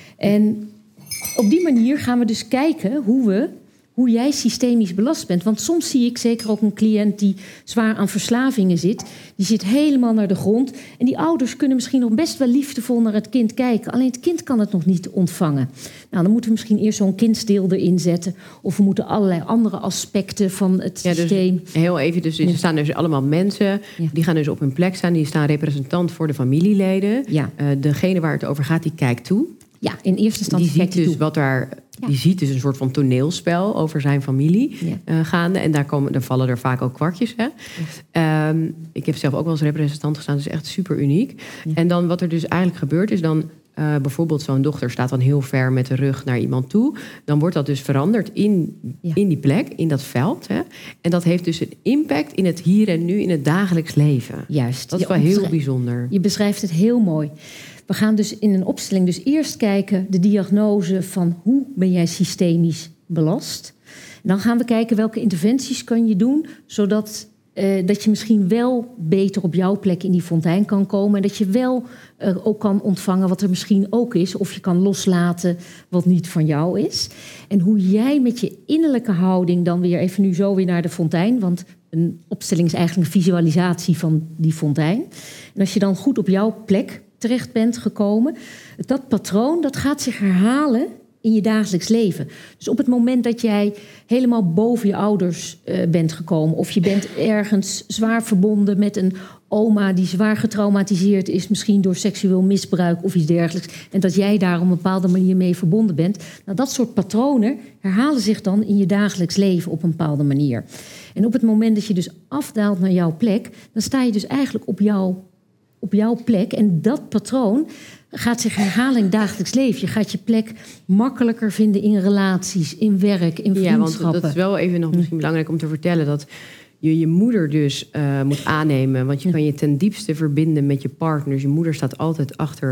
En op die manier gaan we dus kijken hoe, we, hoe jij systemisch belast bent. Want soms zie ik zeker ook een cliënt die zwaar aan verslavingen zit. Die zit helemaal naar de grond. En die ouders kunnen misschien nog best wel liefdevol naar het kind kijken. Alleen het kind kan het nog niet ontvangen. Nou, dan moeten we misschien eerst zo'n kindsdeel erin zetten. Of we moeten allerlei andere aspecten van het ja, systeem... Dus heel even, dus er staan dus allemaal mensen. Ja. Die gaan dus op hun plek staan. Die staan representant voor de familieleden. Ja. Uh, degene waar het over gaat, die kijkt toe. Ja, in eerste instantie die ziet dus toe. wat daar, ja. Die ziet dus een soort van toneelspel over zijn familie ja. uh, gaande. En daar, komen, daar vallen er vaak ook kwartjes. Hè? Ja. Um, ik heb zelf ook wel als representant gestaan. Dat is echt super uniek. Ja. En dan wat er dus eigenlijk gebeurt is dan... Uh, bijvoorbeeld zo'n dochter staat dan heel ver met de rug naar iemand toe. Dan wordt dat dus veranderd in, ja. in die plek, in dat veld. Hè? En dat heeft dus een impact in het hier en nu, in het dagelijks leven. Juist. Dat is wel heel bijzonder. Je beschrijft het heel mooi. We gaan dus in een opstelling dus eerst kijken de diagnose van hoe ben jij systemisch belast. En dan gaan we kijken welke interventies kan je doen, zodat uh, dat je misschien wel beter op jouw plek in die fontein kan komen. En dat je wel uh, ook kan ontvangen wat er misschien ook is. Of je kan loslaten wat niet van jou is. En hoe jij met je innerlijke houding dan weer even nu zo weer naar de fontein. Want een opstelling is eigenlijk een visualisatie van die fontein. En als je dan goed op jouw plek terecht bent gekomen, dat patroon dat gaat zich herhalen in je dagelijks leven. Dus op het moment dat jij helemaal boven je ouders uh, bent gekomen, of je bent ergens zwaar verbonden met een oma die zwaar getraumatiseerd is, misschien door seksueel misbruik of iets dergelijks, en dat jij daar op een bepaalde manier mee verbonden bent, nou, dat soort patronen herhalen zich dan in je dagelijks leven op een bepaalde manier. En op het moment dat je dus afdaalt naar jouw plek, dan sta je dus eigenlijk op jouw op jouw plek. En dat patroon gaat zich herhalen in het dagelijks leven. Je gaat je plek makkelijker vinden in relaties, in werk, in vriendschappen. Ja, want dat is wel even nog misschien belangrijk om te vertellen, dat je je moeder dus uh, moet aannemen. Want je kan je ten diepste verbinden met je partner. Dus je moeder staat altijd achter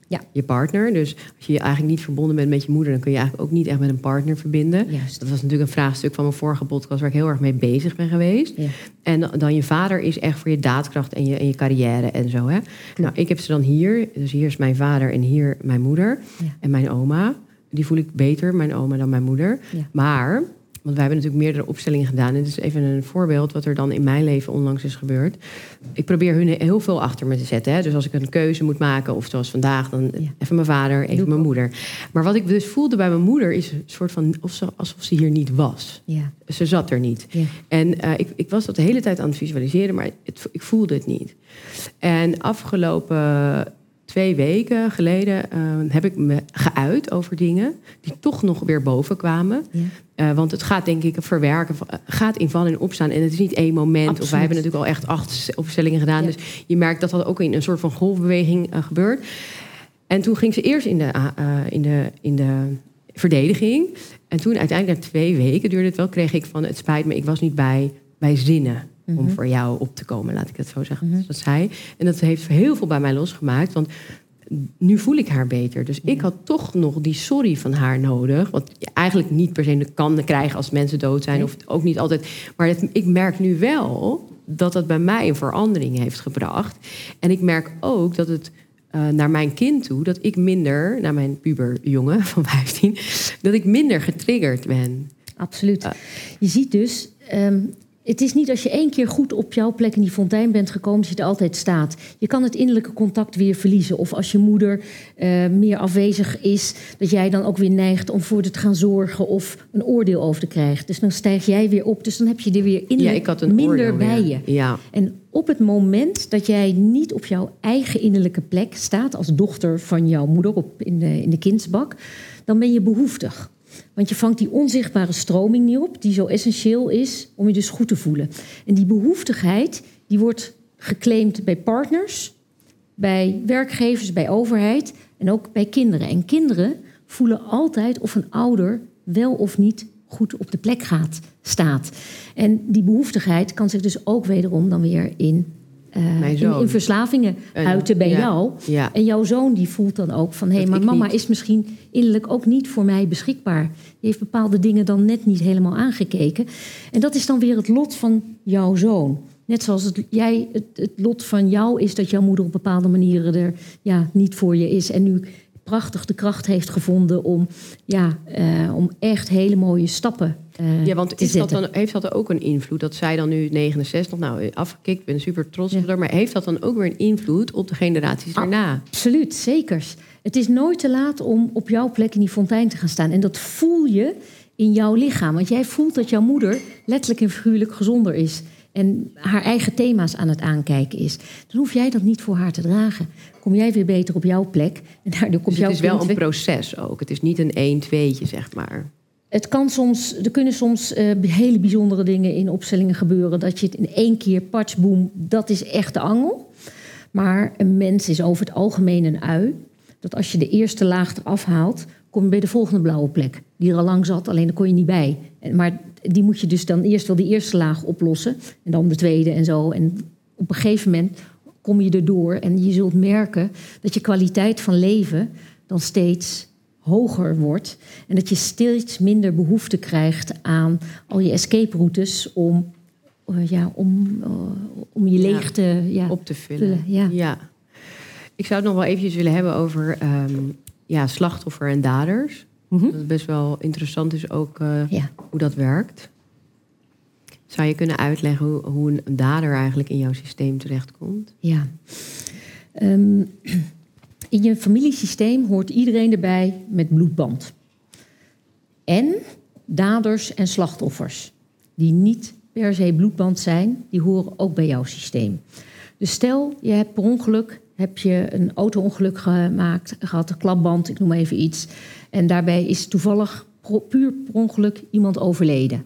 Ja. Je partner. Dus als je eigenlijk niet verbonden bent met je moeder, dan kun je eigenlijk ook niet echt met een partner verbinden. Juist. Dat was natuurlijk een vraagstuk van mijn vorige podcast waar ik heel erg mee bezig ben geweest. Ja. En dan je vader is echt voor je daadkracht en je, en je carrière en zo. Hè? Nou, ik heb ze dan hier. Dus hier is mijn vader en hier mijn moeder. Ja. En mijn oma. Die voel ik beter, mijn oma, dan mijn moeder. Ja. Maar, want wij hebben natuurlijk meerdere opstellingen gedaan. En dit is even een voorbeeld wat er dan in mijn leven onlangs is gebeurd. Ik probeer hun heel veel achter me te zetten. Hè? Dus als ik een keuze moet maken, of zoals vandaag, dan Ja. even mijn vader, even Doe mijn ik moeder. Maar wat ik dus voelde bij mijn moeder is een soort van of ze, alsof ze hier niet was. Ja. Ze zat er niet. Ja. En uh, ik, ik was dat de hele tijd aan het visualiseren, maar het, ik voelde het niet. En afgelopen twee weken geleden uh, heb ik me geuit over dingen die toch nog weer boven kwamen. Ja. Uh, want het gaat denk ik verwerken, uh, gaat invallen en opstaan. En het is niet één moment. Absoluut. Of wij hebben natuurlijk al echt acht opstellingen gedaan. Ja. Dus je merkt dat dat ook in een soort van golfbeweging uh, gebeurt. En toen ging ze eerst in de, uh, in de, in de verdediging. En toen uiteindelijk na twee weken duurde het wel, kreeg ik van het spijt me, ik was niet bij, bij zinnen om Mhm. voor jou op te komen, laat ik het zo zeggen. Mhm. Dus dat zei. En dat heeft heel veel bij mij losgemaakt. Want nu voel ik haar beter. Dus Ja. ik had toch nog die sorry van haar nodig. Wat je eigenlijk niet per se kan krijgen als mensen dood zijn. Nee. Of ook niet altijd. Maar het, ik merk nu wel dat dat bij mij een verandering heeft gebracht. En ik merk ook dat het uh, naar mijn kind toe, dat ik minder, naar mijn puberjongen van vijftien, dat ik minder getriggerd ben. Absoluut. Ja. Je ziet dus, um, het is niet als je één keer goed op jouw plek in die fontein bent gekomen, dat je er altijd staat. Je kan het innerlijke contact weer verliezen. Of als je moeder uh, meer afwezig is, dat jij dan ook weer neigt om voor het te gaan zorgen of een oordeel over te krijgen. Dus dan stijg jij weer op. Dus dan heb je er weer innerlijk Ja, ik had een minder oordeel bij weer. je. Ja. En op het moment dat jij niet op jouw eigen innerlijke plek staat, als dochter van jouw moeder op in de, in de kindsbak, dan ben je behoeftig. Want je vangt die onzichtbare stroming niet op, die zo essentieel is om je dus goed te voelen. En die behoeftigheid, die wordt geclaimd bij partners, bij werkgevers, bij overheid en ook bij kinderen. En kinderen voelen altijd of een ouder wel of niet goed op de plek gaat, staat. En die behoeftigheid kan zich dus ook wederom dan weer in, uh, in, in verslavingen en, uiten bij ja, jou. Ja. En jouw zoon die voelt dan ook van, hé, hey, maar mama niet. is misschien innerlijk ook niet voor mij beschikbaar. Die heeft bepaalde dingen dan net niet helemaal aangekeken. En dat is dan weer het lot van jouw zoon. Net zoals het, jij, het, het lot van jou is dat jouw moeder op bepaalde manieren er ja, niet voor je is. En nu prachtig de kracht heeft gevonden om, ja, uh, om echt hele mooie stappen uh, ja, want te is zetten. Dat dan, heeft dat ook een invloed? Dat zij dan nu negenenzestig, nou afgekikt, ik ben super trots op haar. Maar heeft dat dan ook weer een invloed op de generaties daarna? Absoluut, zeker. Het is nooit te laat om op jouw plek in die fontein te gaan staan. En dat voel je in jouw lichaam. Want jij voelt dat jouw moeder letterlijk en figuurlijk gezonder is. En haar eigen thema's aan het aankijken is. Dan hoef jij dat niet voor haar te dragen. Kom jij weer beter op jouw plek. En daardoor komt dus jouw het is wel een weer... proces ook. Het is niet een één-tweetje, zeg maar. Het kan soms, er kunnen soms uh, hele bijzondere dingen in opstellingen gebeuren. Dat je het in één keer, patch, boem, dat is echt de angel. Maar een mens is over het algemeen een ui. Dat als je de eerste laag eraf haalt, kom je bij de volgende blauwe plek. Die er al lang zat, alleen daar kon je niet bij. Maar die moet je dus dan eerst wel die eerste laag oplossen. En dan de tweede en zo. En op een gegeven moment kom je erdoor. En je zult merken dat je kwaliteit van leven dan steeds hoger wordt. En dat je steeds minder behoefte krijgt aan al je escape routes om, uh, ja, om, uh, om je leegte ja, ja, op te vullen. vullen, ja. Ja. Ik zou het nog wel eventjes willen hebben over um, ja, slachtoffer en daders. Mm-hmm. Dat best wel interessant is ook uh, ja. hoe dat werkt. Zou je kunnen uitleggen hoe, hoe een dader eigenlijk in jouw systeem terechtkomt? Ja. Um, in je familiesysteem hoort iedereen erbij met bloedband. En daders en slachtoffers. Die niet per se bloedband zijn, die horen ook bij jouw systeem. Dus stel, je hebt per ongeluk heb je een auto-ongeluk gemaakt, gehad, een klapband, ik noem maar even iets. En daarbij is toevallig puur per ongeluk iemand overleden.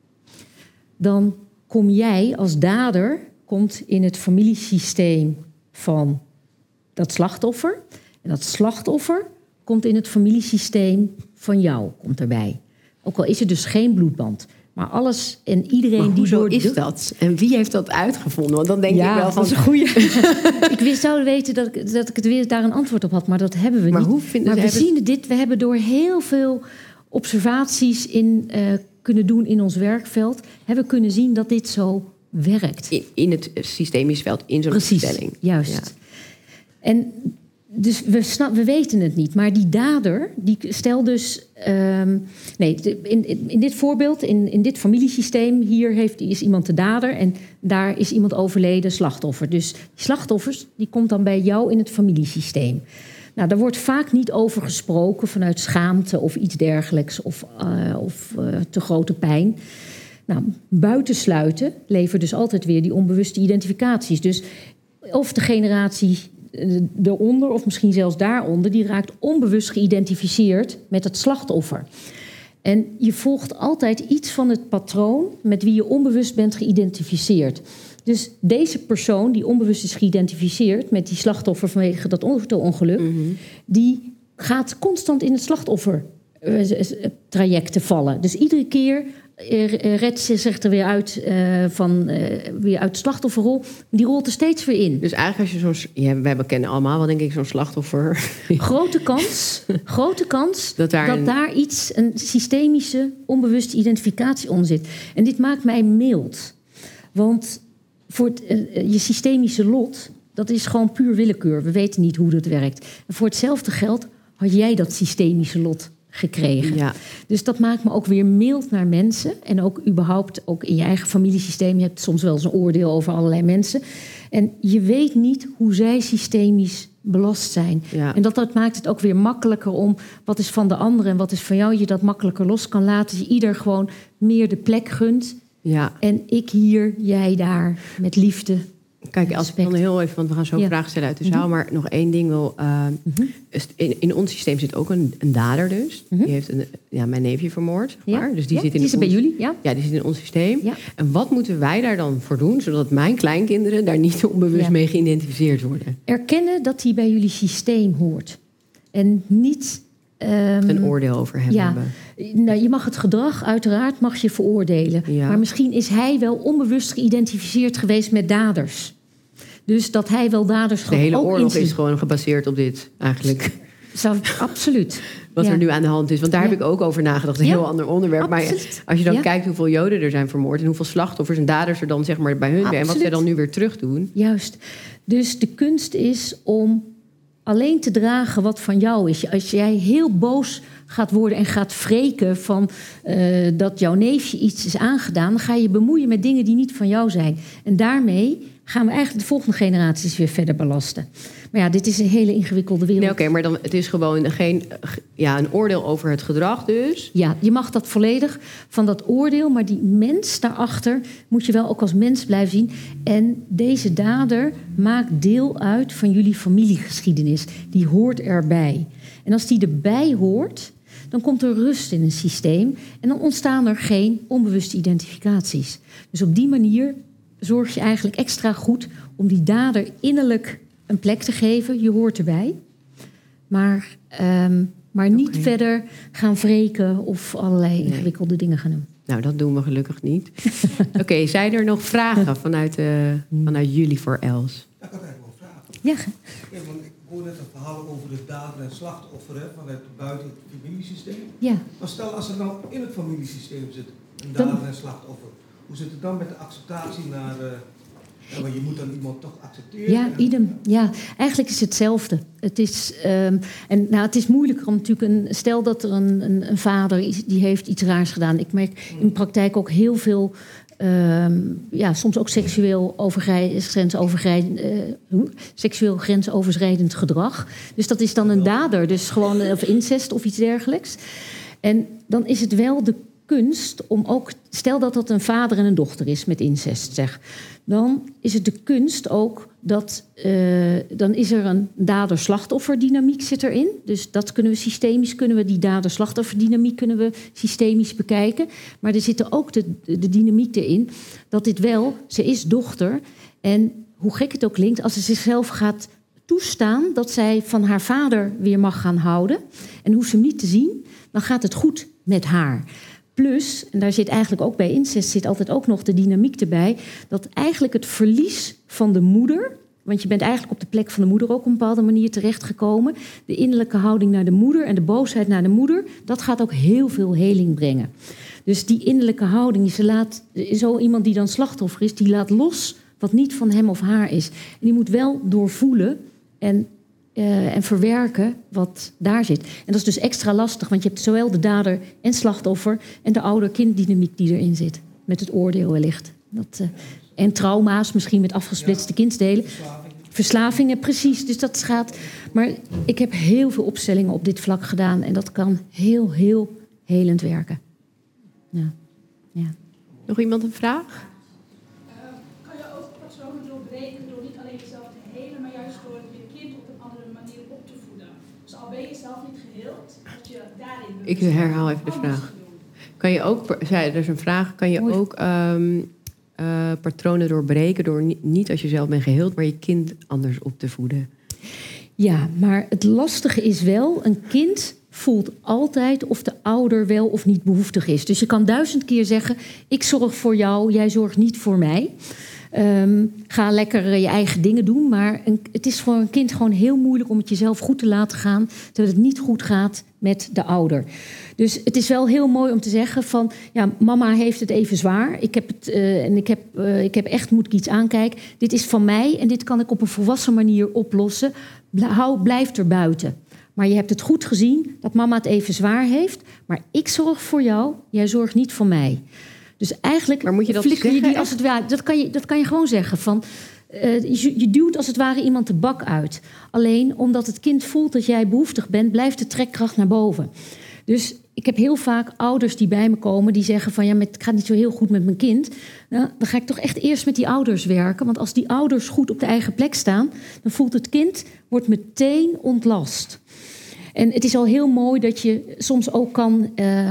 Dan kom jij als dader komt in het familiesysteem van dat slachtoffer. En dat slachtoffer komt in het familiesysteem van jou, komt erbij. Ook al is er dus geen bloedband. Maar alles en iedereen maar die door is de... dat? En wie heeft dat uitgevonden? Want dan denk ja, ik wel van... dat is een goeie. Ik wist zou weten dat ik, dat ik het weer daar een antwoord op had, maar dat hebben we maar niet. Hoe vinden maar we hebben... zien dit. We hebben door heel veel observaties in uh, kunnen doen in ons werkveld, hebben we kunnen zien dat dit zo werkt. In, in het systemisch veld, in zo'n stelling. Juist. Ja. En dus we, snap, we weten het niet. Maar die dader, die stel dus... Um, nee, in, in dit voorbeeld, in, in dit familiesysteem... hier heeft, is iemand de dader en daar is iemand overleden, slachtoffer. Dus die slachtoffers, die komt dan bij jou in het familiesysteem. Nou, daar wordt vaak niet over gesproken vanuit schaamte of iets dergelijks... of, uh, of uh, te grote pijn. Nou, buitensluiten levert dus altijd weer die onbewuste identificaties. Dus of de generatie... eronder of misschien zelfs daaronder, die raakt onbewust geïdentificeerd met het slachtoffer. En je volgt altijd iets van het patroon met wie je onbewust bent geïdentificeerd. Dus deze persoon die onbewust is geïdentificeerd met die slachtoffer vanwege dat auto-ongeluk, mm-hmm. die gaat constant in het slachtoffertraject te vallen. Dus iedere keer redt ze zich er weer uit, uh, van, uh, weer uit de slachtofferrol. Die rolt er steeds weer in. Dus eigenlijk als je zo'n... Ja, wij kennen allemaal wel denk ik zo'n slachtoffer. Grote kans, grote kans dat, daar, dat een... daar iets, een systemische, onbewuste identificatie onder zit. En dit maakt mij mild. Want voor het, uh, je systemische lot, dat is gewoon puur willekeur. We weten niet hoe dat werkt. En voor hetzelfde geld had jij dat systemische lot gekregen. Ja. Dus dat maakt me ook weer mild naar mensen. En ook überhaupt ook in je eigen familiesysteem. Je hebt soms wel eens een oordeel over allerlei mensen. En je weet niet hoe zij systemisch belast zijn. Ja. En dat, dat maakt het ook weer makkelijker om... wat is van de ander en wat is van jou... je dat makkelijker los kan laten. Je ieder gewoon meer de plek gunt. Ja. En ik hier, jij daar, met liefde... Kijk, als ik dan heel even, want we gaan zo ja. vragen stellen uit de zaal, mm-hmm. maar nog één ding wil. Uh, mm-hmm. in, in ons systeem zit ook een, een dader dus. Mm-hmm. Die heeft een, ja, mijn neefje vermoord, zeg maar. Ja. Dus die ja, zit in die zit ons, bij jullie, ja? Ja, die zit in ons systeem. Ja. En wat moeten wij daar dan voor doen, zodat mijn kleinkinderen daar niet onbewust ja. mee geïdentificeerd worden? Erkennen dat hij bij jullie systeem hoort. En niet... Um, een oordeel over hem ja, hebben. Nou, je mag het gedrag uiteraard mag je veroordelen. Ja. Maar misschien is hij wel onbewust geïdentificeerd geweest met daders. Dus dat hij wel daders... De hele ook oorlog in... is gewoon gebaseerd op dit, eigenlijk. Zou, absoluut. Wat ja. er nu aan de hand is. Want daar ja. heb ik ook over nagedacht. Een ja, heel ander onderwerp. Absoluut. Maar als je dan ja. kijkt hoeveel Joden er zijn vermoord... en hoeveel slachtoffers en daders er dan zeg maar bij hun zijn... en wat zij dan nu weer terug doen. Juist. Dus de kunst is om alleen te dragen wat van jou is. Als jij heel boos gaat worden en gaat wreken van uh, dat jouw neefje iets is aangedaan... dan ga je bemoeien met dingen die niet van jou zijn. En daarmee gaan we eigenlijk de volgende generaties weer verder belasten. Maar ja, dit is een hele ingewikkelde wereld. Nee, oké, okay, maar dan, het is gewoon geen, ja, een oordeel over het gedrag dus. Ja, je mag dat volledig van dat oordeel... maar die mens daarachter moet je wel ook als mens blijven zien. En deze dader maakt deel uit van jullie familiegeschiedenis. Die hoort erbij. En als die erbij hoort, dan komt er rust in een systeem... en dan ontstaan er geen onbewuste identificaties. Dus op die manier zorg je eigenlijk extra goed om die dader innerlijk een plek te geven. Je hoort erbij. Maar, um, maar niet okay. verder gaan wreken of allerlei ingewikkelde nee. dingen gaan doen. Nou, dat doen we gelukkig niet. Oké, okay, zijn er nog vragen vanuit, uh, vanuit jullie voor Els? Ja, ik had eigenlijk wel vragen. Ja. Ja, want ik hoor net een verhaal over de dader en slachtoffer hè, vanuit buiten het familiesysteem. Ja. Maar stel als er nou in het familiesysteem zit, een dader dan... en slachtoffer. Hoe zit het dan met de acceptatie naar... Uh, ja, maar je moet dan iemand toch accepteren. Ja, idem. Ja, eigenlijk is het hetzelfde. Het is, um, en, nou, het is moeilijker om natuurlijk... Een, stel dat er een, een, een vader is die heeft iets raars gedaan. Ik merk in de praktijk ook heel veel... Um, ja, soms ook seksueel, grensoverschrijdend, uh, seksueel grensoverschrijdend gedrag. Dus dat is dan een dader. Dus gewoon of incest of iets dergelijks. En dan is het wel de kunst om ook... Stel dat dat een vader en een dochter is met incest, zeg. Dan is het de kunst ook dat... Uh, dan is er een dader-slachtofferdynamiek zit erin. Dus dat kunnen we systemisch... kunnen we die dader-slachtofferdynamiek kunnen we systemisch bekijken. Maar er zit er ook de, de dynamiek erin... dat dit wel... Ze is dochter. En hoe gek het ook klinkt... als ze zichzelf gaat toestaan... dat zij van haar vader weer mag gaan houden... en hoeft ze hem niet te zien... dan gaat het goed met haar... Plus, en daar zit eigenlijk ook bij incest zit altijd ook nog de dynamiek erbij, dat eigenlijk het verlies van de moeder, want je bent eigenlijk op de plek van de moeder ook op een bepaalde manier terechtgekomen, de innerlijke houding naar de moeder en de boosheid naar de moeder, dat gaat ook heel veel heling brengen. Dus die innerlijke houding, ze laat, zo iemand die dan slachtoffer is, die laat los wat niet van hem of haar is. En die moet wel doorvoelen en, uh, en verwerken wat daar zit. En dat is dus extra lastig, want je hebt zowel de dader en slachtoffer en de ouder-kinddynamiek die erin zit. Met het oordeel wellicht. Dat, uh, en trauma's, misschien met afgesplitste kindsdelen. Verslavingen. Verslavingen, precies. Dus dat gaat. Maar ik heb heel veel opstellingen op dit vlak gedaan. En dat kan heel, heel helend werken. Ja. Ja. Nog iemand een vraag? Uh, kan je ook patronen doorbreken door niet alleen jezelf te helen, maar juist door je kind op een andere manier op te voeden? Dus al ben je zelf niet geheeld, dat je daarin... Ik herhaal even de vraag. Kan je ook, ja, er is een vraag, kan je ook um, uh, patronen doorbreken door niet, niet als je zelf bent geheeld, maar je kind anders op te voeden? Ja, maar het lastige is wel, een kind voelt altijd of de ouder wel of niet behoeftig is. Dus je kan duizend keer zeggen, ik zorg voor jou, jij zorgt niet voor mij. Um, ga lekker je eigen dingen doen. Maar een, het is voor een kind gewoon heel moeilijk om het jezelf goed te laten gaan, terwijl het niet goed gaat met de ouder. Dus het is wel heel mooi om te zeggen van, ja, mama heeft het even zwaar. Ik heb het uh, en ik heb, uh, ik heb echt moet ik iets aankijken. Dit is van mij en dit kan ik op een volwassen manier oplossen. Hou, blijf er buiten. Maar je hebt het goed gezien dat mama het even zwaar heeft. Maar ik zorg voor jou, jij zorgt niet voor mij. Dus eigenlijk maar moet je dat flikker je zeggen, die als het ware. Dat kan je, dat kan je gewoon zeggen. Van, uh, je, je duwt als het ware iemand de bak uit. Alleen omdat het kind voelt dat jij behoeftig bent, blijft de trekkracht naar boven. Dus ik heb heel vaak ouders die bij me komen die zeggen van ja, maar het gaat niet zo heel goed met mijn kind. Nou, dan ga ik toch echt eerst met die ouders werken. Want als die ouders goed op de eigen plek staan, dan voelt het kind, wordt meteen ontlast. En het is al heel mooi dat je soms ook kan. Uh,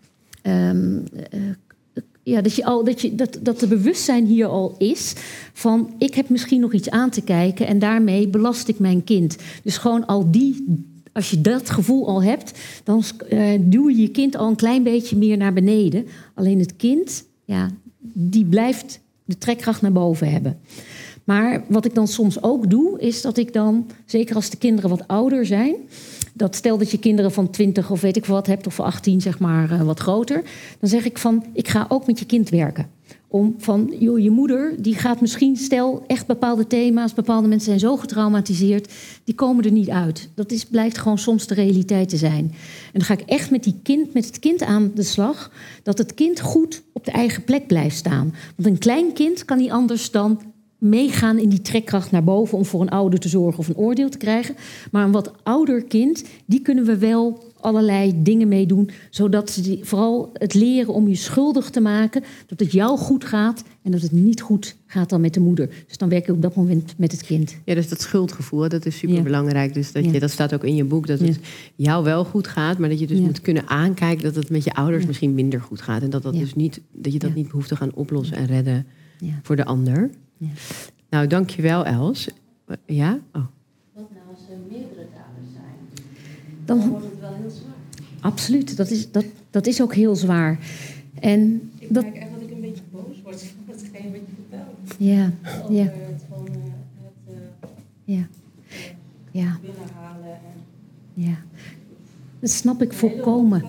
um, uh, ja, dat, je al, dat, je, dat, dat de bewustzijn hier al is van ik heb misschien nog iets aan te kijken en daarmee belast ik mijn kind. Dus gewoon al die. Als je dat gevoel al hebt, dan uh, duw je je kind al een klein beetje meer naar beneden. Alleen het kind, ja, die blijft de trekkracht naar boven hebben. Maar wat ik dan soms ook doe, is dat ik dan, zeker als de kinderen wat ouder zijn, dat stel dat je kinderen van twintig of weet ik wat hebt, of achttien zeg maar uh, wat groter, dan zeg ik van, ik ga ook met je kind werken. Om van, joh, je moeder, die gaat misschien, stel echt bepaalde thema's, bepaalde mensen zijn zo getraumatiseerd, die komen er niet uit. Dat is, blijkt gewoon soms de realiteit te zijn. En dan ga ik echt met, die kind, met het kind aan de slag, dat het kind goed op de eigen plek blijft staan. Want een klein kind kan niet anders dan meegaan in die trekkracht naar boven om voor een ouder te zorgen of een oordeel te krijgen. Maar een wat ouder kind, die kunnen we wel allerlei dingen mee doen, zodat ze die, vooral het leren om je schuldig te maken, dat het jou goed gaat en dat het niet goed gaat dan met de moeder. Dus dan werk je op dat moment met het kind. Ja, dus dat schuldgevoel, dat is superbelangrijk. Ja. Dus dat, je, ja. dat staat ook in je boek, dat het ja. jou wel goed gaat, maar dat je dus ja. moet kunnen aankijken dat het met je ouders ja. misschien minder goed gaat. En dat, dat, ja. dus niet, dat je dat ja. niet hoeft te gaan oplossen en redden ja. voor de ander. Ja. Nou, dankjewel Els. Ja? Oh. Wat nou als er meerdere daders zijn? Dan, dan wordt het wel heel zwaar. Absoluut, dat is, dat, dat is ook heel zwaar. En ik dat, merk echt dat ik een beetje boos word van hetgeen wat je vertelt. Ja, Over ja. het van uh, het uh, ja. Ja. binnenhalen. En ja, dat snap ik volkomen.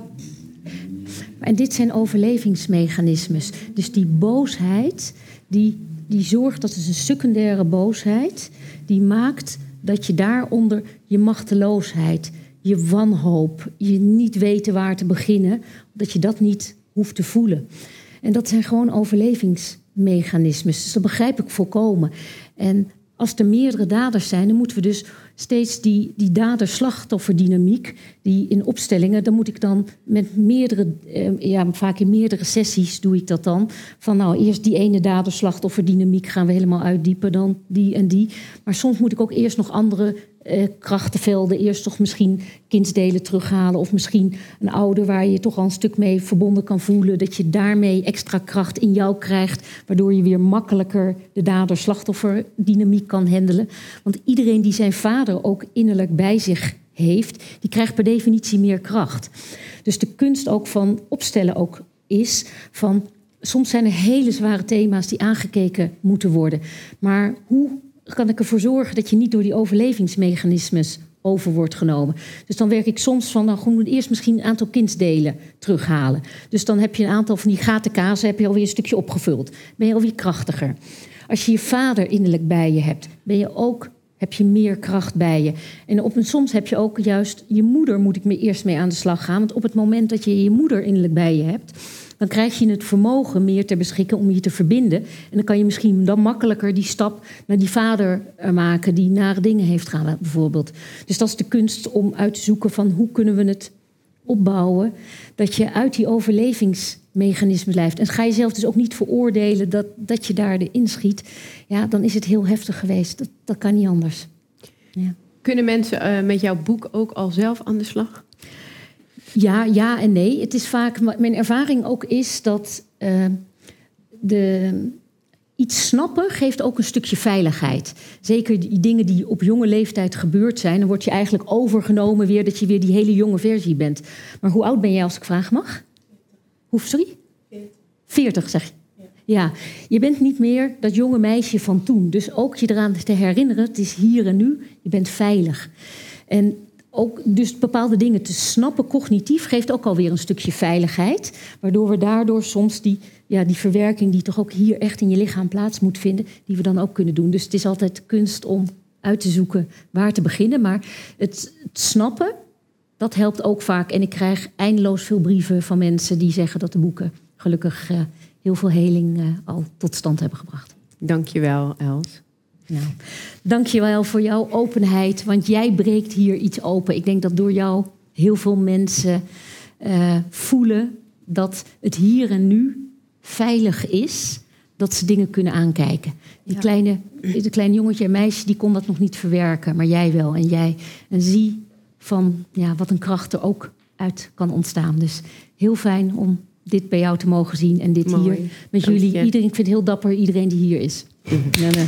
En dit zijn overlevingsmechanismes. Dus die boosheid, die, die zorgt, dat is een secundaire boosheid, die maakt dat je daaronder je machteloosheid, je wanhoop, je niet weten waar te beginnen, dat je dat niet hoeft te voelen. En dat zijn gewoon overlevingsmechanismes. Dus dat begrijp ik volkomen. En als er meerdere daders zijn, dan moeten we dus steeds die, die dader-slachtofferdynamiek, die in opstellingen, dan moet ik dan met meerdere, eh, ja, vaak in meerdere sessies doe ik dat dan. Van nou, eerst die ene dader-slachtofferdynamiek gaan we helemaal uitdiepen, dan die en die. Maar soms moet ik ook eerst nog andere eh, krachtenvelden, eerst toch misschien kindsdelen terughalen, of misschien een ouder waar je je toch al een stuk mee verbonden kan voelen, dat je daarmee extra kracht in jou krijgt, waardoor je weer makkelijker de dader-slachtofferdynamiek kan handelen. Want iedereen die zijn vader ook innerlijk bij zich heeft, die krijgt per definitie meer kracht. Dus de kunst ook van opstellen ook is van... Soms zijn er hele zware thema's die aangekeken moeten worden. Maar hoe kan ik ervoor zorgen dat je niet door die overlevingsmechanismes over wordt genomen? Dus dan werk ik soms van, nou goed, eerst misschien een aantal kindsdelen terughalen. Dus dan heb je een aantal van die gaten kazen, heb je alweer een stukje opgevuld. Ben je alweer krachtiger. Als je je vader innerlijk bij je hebt, ben je ook, heb je meer kracht bij je. En op, soms heb je ook juist, je moeder moet ik me eerst mee aan de slag gaan. Want op het moment dat je je moeder innerlijk bij je hebt, dan krijg je het vermogen meer ter beschikking om je te verbinden. En dan kan je misschien dan makkelijker die stap naar die vader maken die nare dingen heeft gedaan, bijvoorbeeld. Dus dat is de kunst om uit te zoeken van hoe kunnen we het opbouwen, dat je uit die overlevingsmechanismen blijft. En ga je zelf dus ook niet veroordelen dat, dat je daar erin schiet. Ja, dan is het heel heftig geweest. Dat, dat kan niet anders. Ja. Kunnen mensen uh, met jouw boek ook al zelf aan de slag? Ja, ja en nee. Het is vaak, mijn ervaring ook is dat uh, de, iets snappen geeft ook een stukje veiligheid. Zeker die dingen die op jonge leeftijd gebeurd zijn, dan word je eigenlijk overgenomen weer dat je weer die hele jonge versie bent. Maar hoe oud ben jij als ik vragen mag? Hoe, sorry? veertig zeg je. Ja, je bent niet meer dat jonge meisje van toen. Dus ook je eraan te herinneren, het is hier en nu, je bent veilig. En ook dus bepaalde dingen te snappen, cognitief, geeft ook alweer een stukje veiligheid. Waardoor we daardoor soms die, ja, die verwerking die toch ook hier echt in je lichaam plaats moet vinden, die we dan ook kunnen doen. Dus het is altijd kunst om uit te zoeken waar te beginnen. Maar het, het snappen, dat helpt ook vaak. En ik krijg eindeloos veel brieven van mensen die zeggen dat de boeken gelukkig uh, heel veel heling uh, al tot stand hebben gebracht. Dank je wel, Els. Nou, dank je wel voor jouw openheid, want jij breekt hier iets open. Ik denk dat door jou heel veel mensen uh, voelen dat het hier en nu veilig is, dat ze dingen kunnen aankijken. Die ja. kleine, de kleine jongetje en meisje die kon dat nog niet verwerken, maar jij wel en jij. En zie van ja, wat een kracht er ook uit kan ontstaan. Dus heel fijn om dit bij jou te mogen zien en dit Mooi. Hier met dank jullie. Je. Iedereen, ik vind het heel dapper, iedereen die hier is. Mm-hmm. Ja, nee.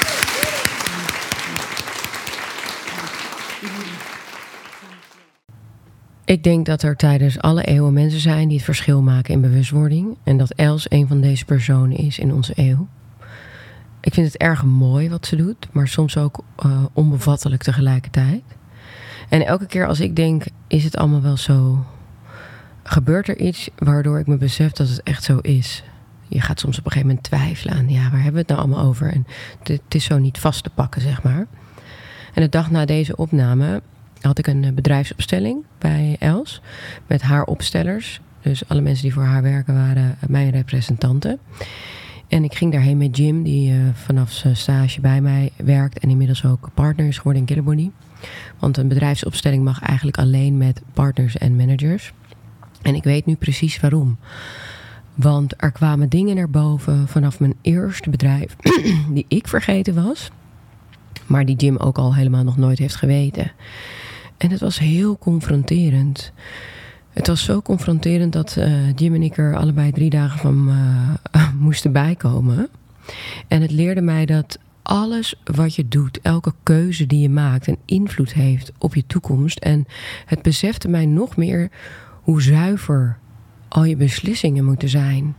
Ik denk dat er tijdens alle eeuwen mensen zijn die het verschil maken in bewustwording. En dat Els een van deze personen is in onze eeuw. Ik vind het erg mooi wat ze doet, maar soms ook uh, onbevattelijk tegelijkertijd. En elke keer als ik denk, is het allemaal wel zo? Gebeurt er iets waardoor ik me besef dat het echt zo is? Je gaat soms op een gegeven moment twijfelen aan, ja, waar hebben we het nou allemaal over? En het is zo niet vast te pakken, zeg maar. En de dag na deze opname had ik een bedrijfsopstelling bij Els met haar opstellers. Dus alle mensen die voor haar werken waren mijn representanten. En ik ging daarheen met Jim, die uh, vanaf zijn stage bij mij werkt en inmiddels ook partner is geworden in Killerbody. Want een bedrijfsopstelling mag eigenlijk alleen met partners en managers. En ik weet nu precies waarom. Want er kwamen dingen naar boven vanaf mijn eerste bedrijf die ik vergeten was, maar die Jim ook al helemaal nog nooit heeft geweten. En het was heel confronterend. Het was zo confronterend dat uh, Jim en ik er allebei drie dagen van uh, moesten bijkomen. En het leerde mij dat alles wat je doet, elke keuze die je maakt, een invloed heeft op je toekomst. En het besefte mij nog meer hoe zuiver al je beslissingen moeten zijn.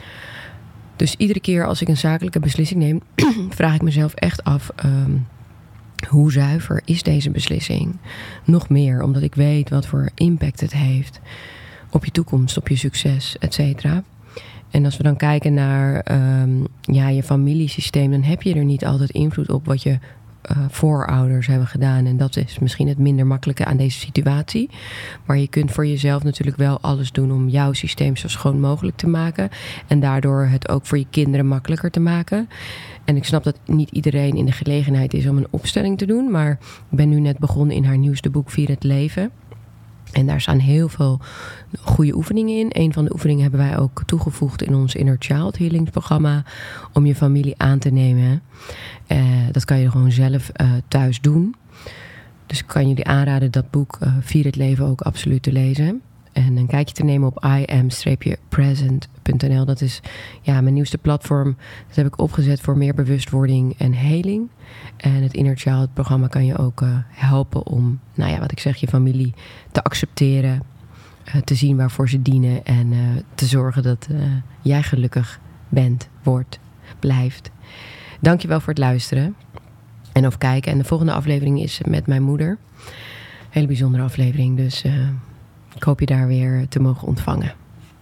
Dus iedere keer als ik een zakelijke beslissing neem, vraag ik mezelf echt af, Um, hoe zuiver is deze beslissing? Nog meer, omdat ik weet wat voor impact het heeft op je toekomst, op je succes, et cetera. En als we dan kijken naar um, ja, je familiesysteem, dan heb je er niet altijd invloed op wat je uh, voorouders hebben gedaan. En dat is misschien het minder makkelijke aan deze situatie. Maar je kunt voor jezelf natuurlijk wel alles doen om jouw systeem zo schoon mogelijk te maken. En daardoor het ook voor je kinderen makkelijker te maken. En ik snap dat niet iedereen in de gelegenheid is om een opstelling te doen. Maar ik ben nu net begonnen in haar nieuwste boek Vier het Leven. En daar staan heel veel goede oefeningen in. Een van de oefeningen hebben wij ook toegevoegd in ons Inner Child Healing programma. Om je familie aan te nemen. Uh, dat kan je gewoon zelf uh, thuis doen. Dus ik kan jullie aanraden dat boek uh, Vier het Leven ook absoluut te lezen. En een kijkje te nemen op i am present punt n l. Dat is ja, mijn nieuwste platform. Dat heb ik opgezet voor meer bewustwording en heling. En het Inner Child programma kan je ook uh, helpen om, nou ja, wat ik zeg, je familie te accepteren. uh, te zien waarvoor ze dienen. En uh, te zorgen dat uh, jij gelukkig bent, wordt, blijft. Dankjewel voor het luisteren. En of kijken. En de volgende aflevering is met mijn moeder. Hele bijzondere aflevering. Dus uh, ik hoop je daar weer te mogen ontvangen.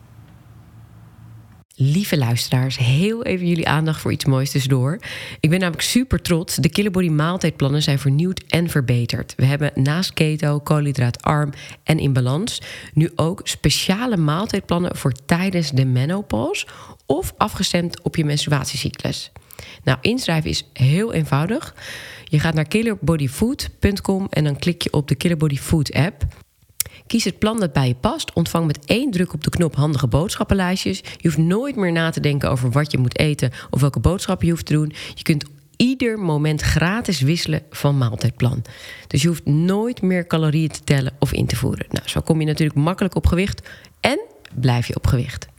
Lieve luisteraars, heel even jullie aandacht voor iets moois tussendoor. Ik ben namelijk super trots. De Killerbody maaltijdplannen zijn vernieuwd en verbeterd. We hebben naast keto, koolhydraatarm en in balans nu ook speciale maaltijdplannen voor tijdens de menopauze of afgestemd op je menstruatiecyclus. Nou, inschrijven is heel eenvoudig. Je gaat naar killerbodyfood punt com en dan klik je op de Killerbody Food app. Kies het plan dat bij je past. Ontvang met één druk op de knop handige boodschappenlijstjes. Je hoeft nooit meer na te denken over wat je moet eten of welke boodschappen je hoeft te doen. Je kunt ieder moment gratis wisselen van maaltijdplan. Dus je hoeft nooit meer calorieën te tellen of in te voeren. Nou, zo kom je natuurlijk makkelijk op gewicht en blijf je op gewicht.